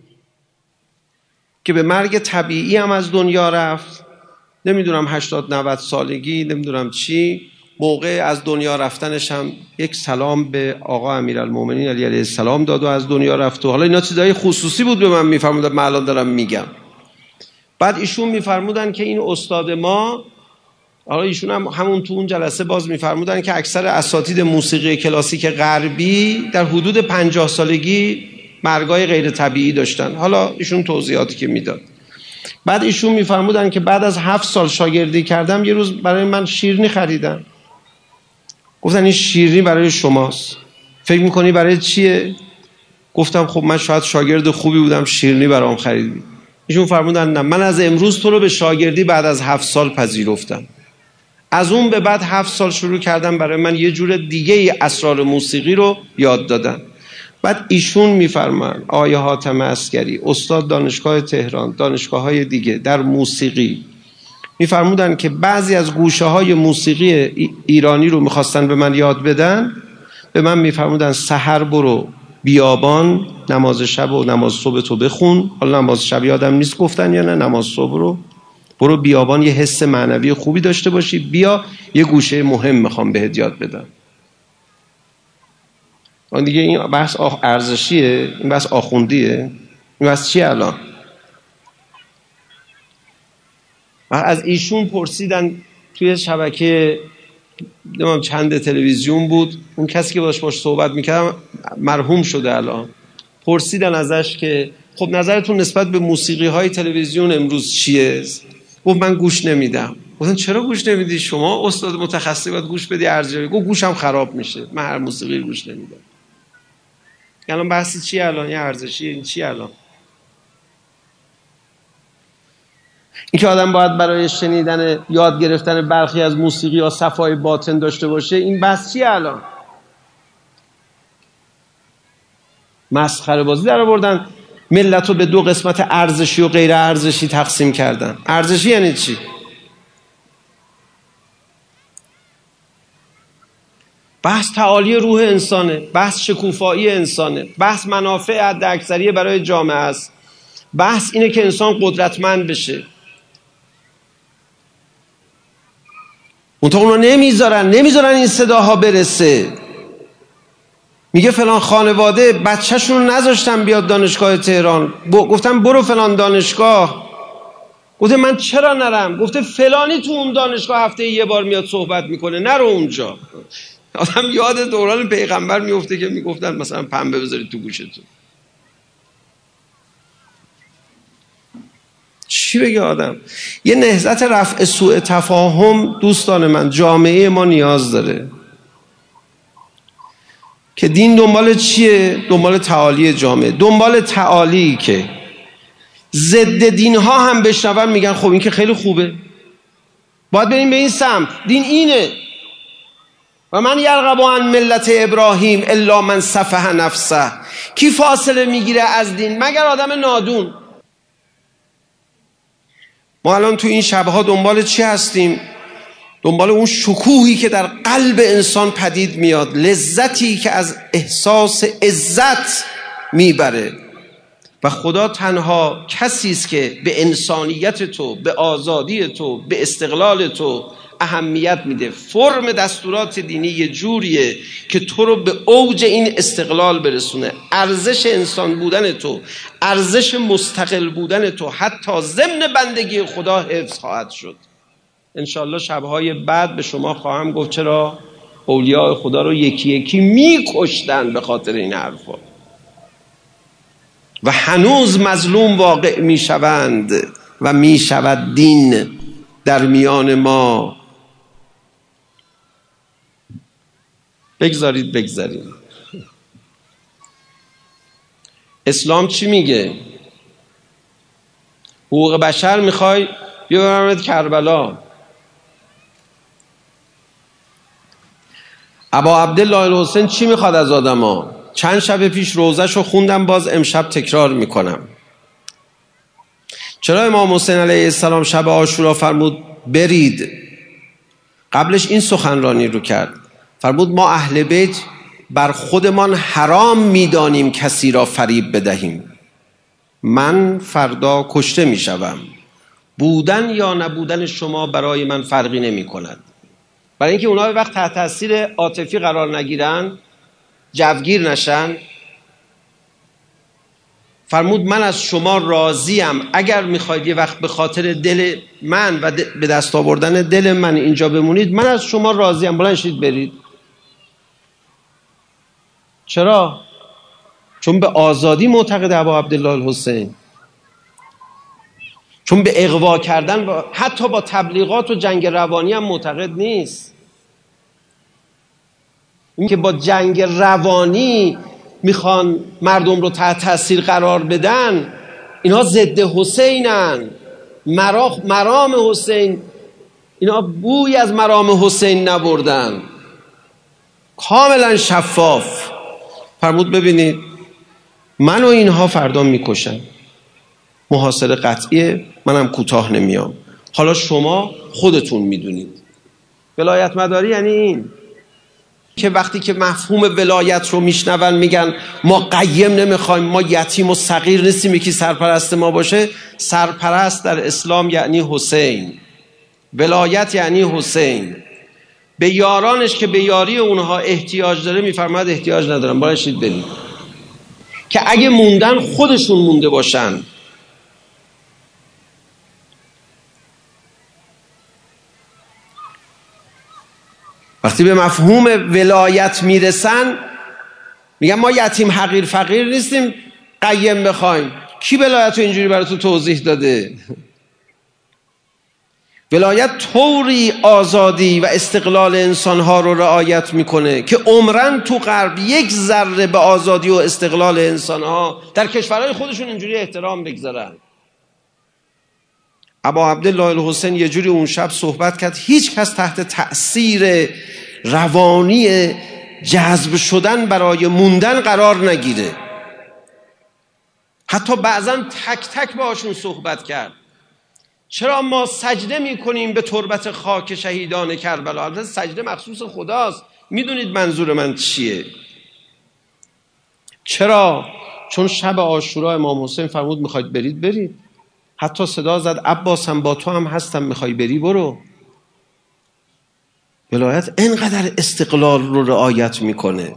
که به مرگ طبیعی هم از دنیا رفت، نمیدونم هشتاد نود سالگی، نمیدونم چی، موقع از دنیا رفتنش هم یک سلام به آقا امیرالمومنین علی علیه السلام داد و از دنیا رفت. و حالا اینا چیزای خصوصی بود به من میفرمودن، من الان دارم میگم. بعد ایشون میفرمودن که این استاد ما، حالا ایشون هم همون تو اون جلسه باز میفرمودن که اکثر اساتید موسیقی کلاسیک غربی در حدود پنجاه سالگی مرگای غیر طبیعی داشتن. حالا ایشون توضیحاتی که میداد. بعد ایشون میفرمودن که بعد از هفت سال شاگردی کردم، یه روز برای من شیرینی خریدن. گفتن این شیرینی برای شماست. فکر میکنی برای چیه؟ گفتم خب من شاید شاگرد خوبی بودم، شیرینی برام خریدی. ایشون فرمودن نه، من از امروز تو رو به شاگردی بعد از هفت سال پذیرفتم. از اون به بعد هفت سال شروع کردم برای من یه جور دیگه ای اسرار موسیقی رو یاد دادن. بعد ایشون میفرمان، آقای حاتم عسکری، استاد دانشگاه تهران، دانشگاه های دیگه در موسیقی، میفرمودن که بعضی از گوشه های موسیقی ایرانی رو میخواستن به من یاد بدن. به من میفرمودن سحر برو بیابان نماز شب و نماز صبح تو بخون. حالا نماز شب یادم نیست گفتن یا نه، نماز صبح رو برو بیابان، یه حس معنوی خوبی داشته باشی، بیا یه گوشه مهم میخوام بهت یاد بدم. آن دیگه این بحث ارزشیه، این بحث آخوندیه، این بحث چیه الان؟ از ایشون پرسیدن توی شبکه نمیدونم چند تلویزیون بود، اون کسی که باش باش صحبت میکردم مرحوم شده الان، پرسیدن ازش که خب نظرتون نسبت به موسیقی های تلویزیون امروز چیه؟ گفت من گوش نمیدم. گفتن چرا گوش نمیدی؟ شما استاد متخصص باید گوش بدی ارزیابی. گفت گوشم خراب میشه، من هر موسیقی گوش نمیدم. الان بحث چیه الان؟ این ارزشی این چیه الان؟ این که آدم باید برای شنیدن یاد گرفتن برخی از موسیقی یا صفای باطن داشته باشه، این بحث چیه الان؟ مسخره بازی در آوردن، ملت رو به دو قسمت ارزشی و غیر ارزشی تقسیم کردن. ارزشی یعنی چی؟ بحث تعالی روح انسانه، بحث شکوفایی انسانه، بحث منافع حد اکثری برای جامعه است، بحث اینه که انسان قدرتمند بشه. منطقه اونا نمیذارن نمیذارن این صداها برسه. میگه فلان خانواده بچه‌شون رو نذاشتن بیاد دانشگاه تهران، گفتم برو فلان دانشگاه. گفته من چرا نرم؟ گفته فلانی تو اون دانشگاه هفته یه بار میاد صحبت میکنه، نرو اونجا. آدم یاد دوران پیغمبر میفته که میگفتن مثلا پنبه بذارید تو گوشتون. چی بگه آدم؟ یه نهضت رفع سوء تفاهم دوستان من جامعه ما نیاز داره که دین دنبال چیه؟ دنبال تعالی جامعه، دنبال تعالی که ضد دین ها هم بشنون میگن خب این که خیلی خوبه، باید بریم به این سمت، دین اینه. و من یرغب عن ملت ابراهیم الا من سفه نفسه. کی فاصله میگیره از دین؟ مگر آدم نادون. ما الان تو این شبها دنبال چی هستیم؟ دنبال اون شکوهی که در قلب انسان پدید میاد، لذتی که از احساس عزت میبره. و خدا تنها کسی است که به انسانیت تو، به آزادی تو، به استقلال تو اهمیت میده. فرم دستورات دینی یه جوریه که تو رو به اوج این استقلال برسونه. ارزش انسان بودن تو، ارزش مستقل بودن تو حتی ضمن بندگی خدا حفظ خواهد شد. انشالله شبهای بعد به شما خواهم گفت چرا اولیاء خدا رو یکی یکی میکشتن به خاطر این حرفا و هنوز مظلوم واقع میشوند و میشود دین در میان ما. بگذارید بگذارید اسلام چی میگه؟ حقوق بشر میخوای بیا برمت کربلا. ابا عبدالله الحسین چی میخواد از آدم ها؟ چند شب پیش روزش رو خوندم، باز امشب تکرار میکنم. چرا امام حسین علیه السلام شب عاشورا فرمود برید؟ قبلش این سخنرانی رو کرد، فرمود ما اهل بیت بر خودمان حرام میدانیم کسی را فریب بدهیم. من فردا کشته میشوم، بودن یا نبودن شما برای من فرقی نمی کند. برای اینکه اونها وقت تحت تاثیر عاطفی قرار نگیرن، جوگیر نشن، فرمود من از شما راضیم اگر میخواید یه وقت به خاطر دل من و به دست آوردن دل من اینجا بمونید، من از شما راضیم، بلند شید برید. چرا؟ چون به آزادی معتقد ابا عبدالله الحسین، چون به اغوا کردن و حتی با تبلیغات و جنگ روانی هم معتقد نیست. این که با جنگ روانی میخوان مردم رو تحت تاثیر قرار بدن، اینها ضد حسینن. مرام حسین، اینها بوی از مرام حسین نبردن، کاملا شفاف. فرمود ببینید من و اینها فردا میکشن، محاصره قطعیه، منم کوتاه نمیام، حالا شما خودتون میدونید. ولایت مداری یعنی این که وقتی که مفهوم ولایت رو میشنون میگن ما قیم نمیخوایم، ما یتیم و صغیر نیستیم یکی سرپرست ما باشه. سرپرست در اسلام یعنی حسین، ولایت یعنی حسین. به یارانش که به یاری اونها احتیاج داره میفرماید احتیاج ندارم، باشید برید، که اگه موندن خودشون مونده باشن. وقتی به مفهوم ولایت میرسن میگن ما یتیم حقیر فقیر نیستیم قیم بخوایم. کی ولایت رو اینجوری برای تو توضیح داده؟ ولایت طوری آزادی و استقلال انسانها رو رعایت میکنه که عمرن تو غرب یک ذره به آزادی و استقلال انسانها در کشورهای خودشون اینجوری احترام بگذارن. ابا عبدالله الحسین یه جوری اون شب صحبت کرد هیچ کس تحت تأثیر روانی جذب شدن برای موندن قرار نگیره. حتی بعضا تک تک باشون صحبت کرد. چرا ما سجده میکنیم به تربت خاک شهیدان کربلا؟ البته سجده مخصوص خداست، میدونید منظور من چیه. چرا؟ چون شب عاشورا امام حسین فرمود میخواید برید برید. حتی صدا زد عباس هم با تو هم هستم، میخوای بری برو. ولایت اینقدر استقلال رو رعایت میکنه.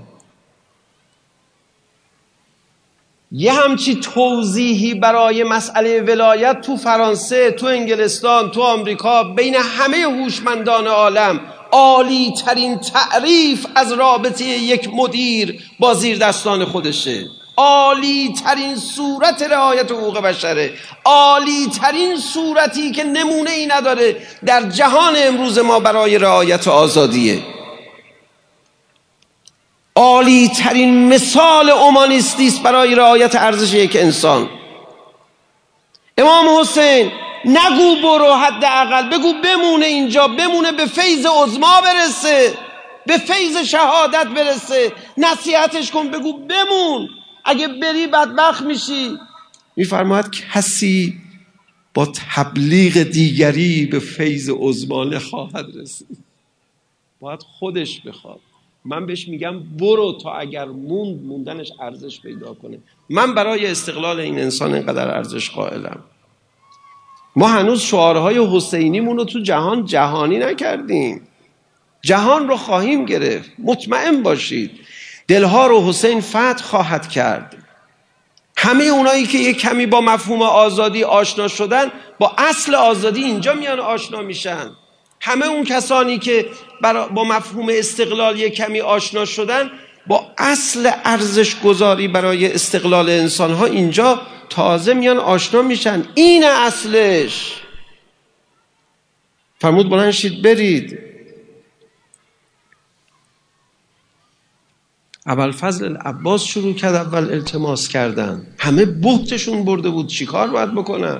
یه همچی توضیحی برای مسئله ولایت تو فرانسه، تو انگلستان، تو آمریکا، بین همه هوشمندان عالم عالی ترین تعریف از رابطه یک مدیر با زیر دستان خودشه. عالی ترین صورت رعایت حقوق بشره، عالی ترین صورتی که نمونه ای نداره در جهان امروز ما برای رعایت آزادیه. عالی ترین مثال اومانیستی است برای رعایت ارزش یک انسان. امام حسین نگو برو، حداقل بگو بمونه اینجا، بمونه به فیض عظما برسه، به فیض شهادت برسه. نصیحتش کن، بگو بمون، اگه بری بدبخت میشی. میفرماید کسی با تبلیغ دیگری به فیض عظما خواهد رسید. باید خودش بخواد. من بهش میگم برو تا اگر موند موندنش ارزش پیدا کنه. من برای استقلال این انسان اینقدر ارزش قائلم. ما هنوز شعارهای حسینیمون رو تو جهان جهانی نکردیم. جهان رو خواهیم گرفت، مطمئن باشید. دلها رو حسین فتح خواهد کرد. همه اونایی که یک کمی با مفهوم آزادی آشنا شدن با اصل آزادی اینجا میان آشنا میشن. همه اون کسانی که با مفهوم استقلال یک کمی آشنا شدن با اصل ارزش گذاری برای استقلال انسانها اینجا تازه میان آشنا میشن. این اصلش. فرمود بلند شید برید. ابوالفضل العباس شروع کرد اول التماس کردن. همه بهتشون برده بود چی کار باید بکنن.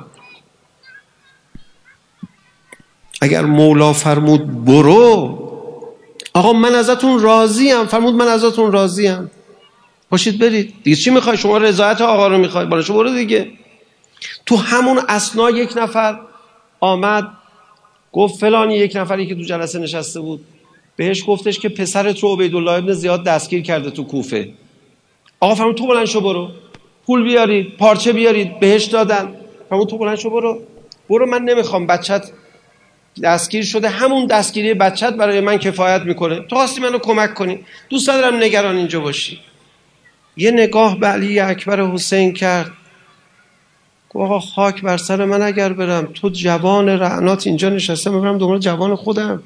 اگر مولا فرمود برو، آقا من ازتون راضیم. فرمود من ازتون راضیم، باشید برید دیگه. چی میخوای شما؟ رضایت آقا رو میخوای؟ باشو برو دیگه. تو همون اثنا یک نفر آمد گفت فلانی، یک نفری که تو جلسه نشسته بود بهش گفتش که پسرت رو عبیدالله ابن زیاد دستگیر کرده تو کوفه. آقا فرمود تو بلند شو برو، پول بیارید، پارچه بیارید، بهش دادن. فرمود تو بلند شو برو، برو من نمیخوام، بچت دستگیر شده، همون دستگیری بچت برای من کفایت میکنه، تو خواستی منو کمک کنی، دوست ندارم نگران اینجا باشی. یه نگاه به علی اکبر حسین کرد، گفت آقا خاک بر سر من اگر برم، تو جوان رعنات اینجا نشستم، برم دنبال جوان خودم.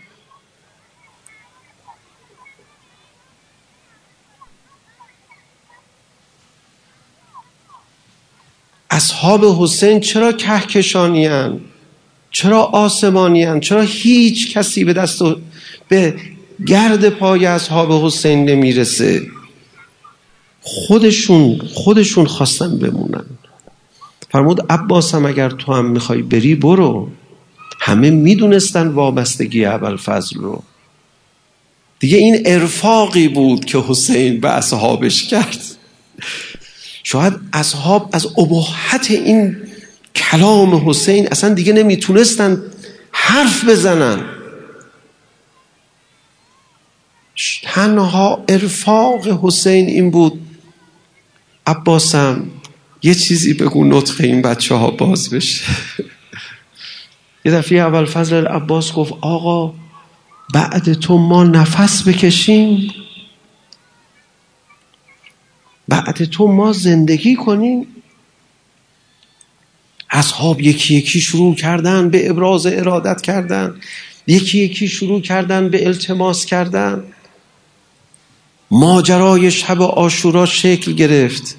اصحاب حسین چرا کهکشانیان؟ چرا آسمانیان؟ چرا هیچ کسی به دست و به گرد پای اصحاب حسین نمیرسه؟ خودشون خودشون خواستن بمونن. فرمود عباس هم اگر تو هم میخوای بری برو. همه میدونستن وابستگی ابوالفضل رو. دیگه این ارفاقی بود که حسین به اصحابش کرد. شاید اصحاب از اباحت این کلام حسین اصلا دیگه نمیتونستن حرف بزنن. تنها ارفاق حسین این بود عباسم یه چیزی بگو نطق این بچه ها باز بشه. یه دفعه ابوالفضل العباس گفت آقا بعد تو ما نفس بکشیم، بعد تو ما زندگی کنیم. اصحاب یکی یکی شروع کردن به ابراز ارادت کردن، یکی یکی شروع کردن به التماس کردن. ماجرای شب عاشورا شکل گرفت.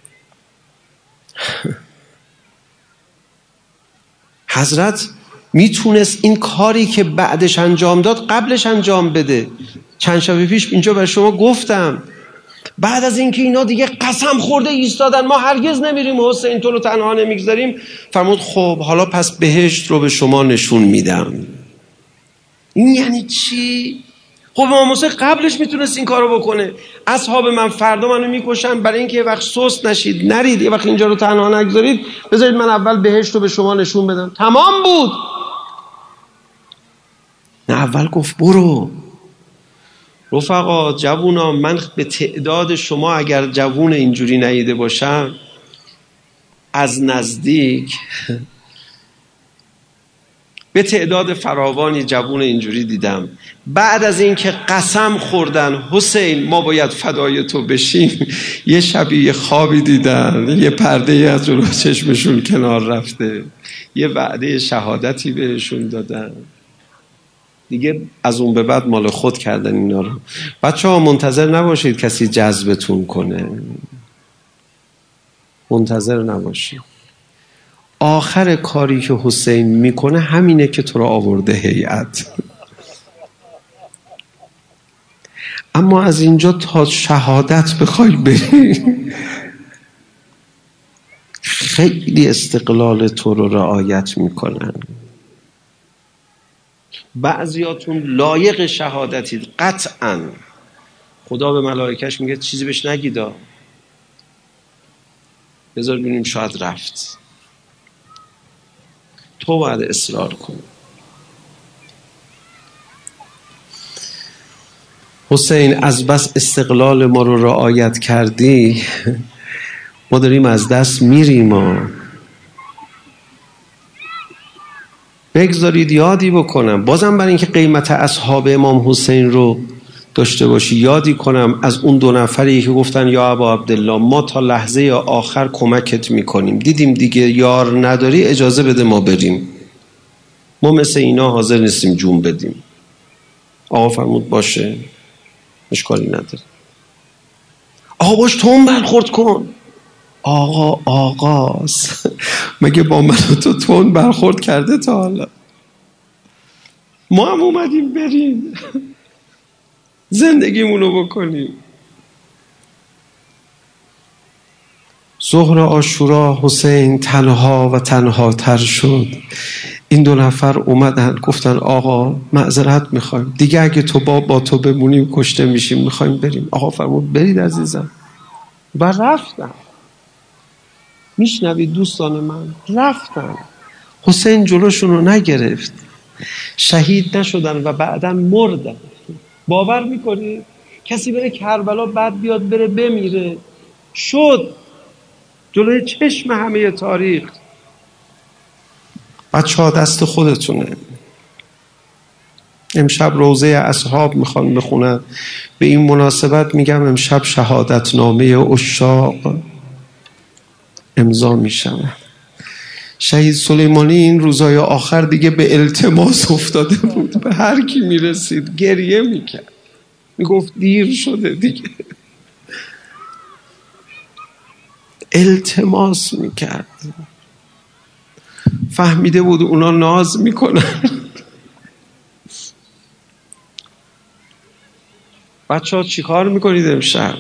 حضرت میتونست این کاری که بعدش انجام داد قبلش انجام بده. چند شب پیش اینجا بر شما گفتم بعد از اینکه اینا دیگه قسم خورده ایستادن ما هرگز نمیریم حسین تو رو تنها نمیگذاریم، فرمود خب حالا پس بهشت رو به شما نشون میدم. این یعنی چی؟ خب امام حسین قبلش میتونست این کارو بکنه. اصحاب من فردا منو میکشن، برای اینکه یه وقت سست نشید نرید یه وقت اینجا رو تنها نگذارید، بذارید من اول بهشت رو به شما نشون بدم. تمام بود. نه اول گفت برو. رفقا جوونا، من به تعداد شما اگر جوون اینجوری ندیده باشم، از نزدیک به تعداد فراوانی جوون اینجوری دیدم. بعد از اینکه قسم خوردن حسین ما باید فدای تو بشیم، یه شبیه خوابی دیدن، یه پرده از جلو چشمشون کنار رفته، یه وعده شهادتی بهشون دادن، دیگه از اون به بعد مال خود کردن اینا رو. بچه ها منتظر نباشید کسی جذبتون کنه، منتظر نباشید. آخر کاری که حسین میکنه همینه که تو رو آورده هیئت. اما از اینجا تا شهادت بخوای بری خیلی استقلال تو رو رعایت میکنن. بعضیاتون لایق شهادتید قطعا. خدا به ملائکش میگه چیزی بهش نگیدا، بذار ببینیم شاید رفت. تو باید اصرار کنی. حسین از بس استقلال ما رو رعایت کردی، ما داریم از دست میریم. ما بگذارید یادی بکنم، بازم برای اینکه قیمت اصحاب امام حسین رو داشته باشی، یادی کنم از اون دو نفری که گفتن یا ابا عبدالله ما تا لحظه آخر کمکت میکنیم، دیدیم دیگه یار نداری اجازه بده ما بریم، ما مثل اینا حاضر نیستیم جون بدیم. آقا فرمود باشه، اشکالی نداره. آقا باش تون برخورد کن. آقا آقاست مگه با من و تو تون برخورد کرده تا حالا؟ ما هم اومدیم بریم زندگیمونو بکنیم. ظهر عاشورا حسین تنها و تنها تر شد. این دو نفر اومدن گفتن آقا معذرت میخوایم دیگه، اگه تو با, با تو بمونیم کشته میشیم، میخوایم بریم. آقا فرمود برید عزیزم. و رفتن. میشنوید دوستان من؟ رفتن. حسین جلوشون رو نگرفت، شهید نشدن و بعداً مردن. باور میکنید کسی بره کربلا بعد بیاد بره بمیره؟ شد جلوی چشم همه تاریخ. بچه ها دست خودتونه. امشب روضه اصحاب میخوان بخونن. به این مناسبت میگم امشب شهادت نامه عشاق امضا میشن. شهید سلیمانی این روزهای آخر دیگه به التماس افتاده بود، به هر کی میرسید گریه میکرد، میگفت دیر شده دیگه. التماس میکرد، فهمیده بود اونا ناز میکنن. بچه ها چی کار میکنید امشب؟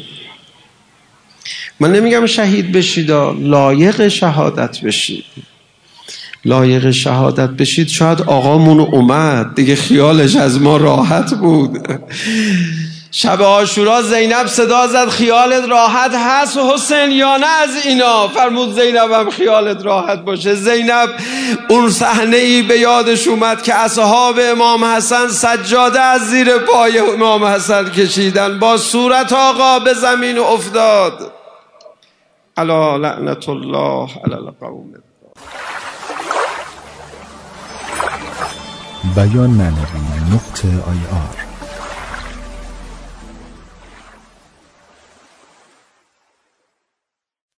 من نمیگم شهید بشید، لایق شهادت بشید. لایق شهادت بشید. شاید آقامون اومد دیگه، خیالش از ما راحت بود. شب عاشورا زینب صدا زد خیالت راحت هست حسین یا نه از اینا؟ فرمود زینب هم خیالت راحت باشه. زینب اون صحنه ای به یادش اومد که اصحاب امام حسن سجاده از زیر پای امام حسن کشیدن، با صورت آقا به زمین افتاد. الا لعنت الله علی القوم. بیان معنوی نقطه آی آر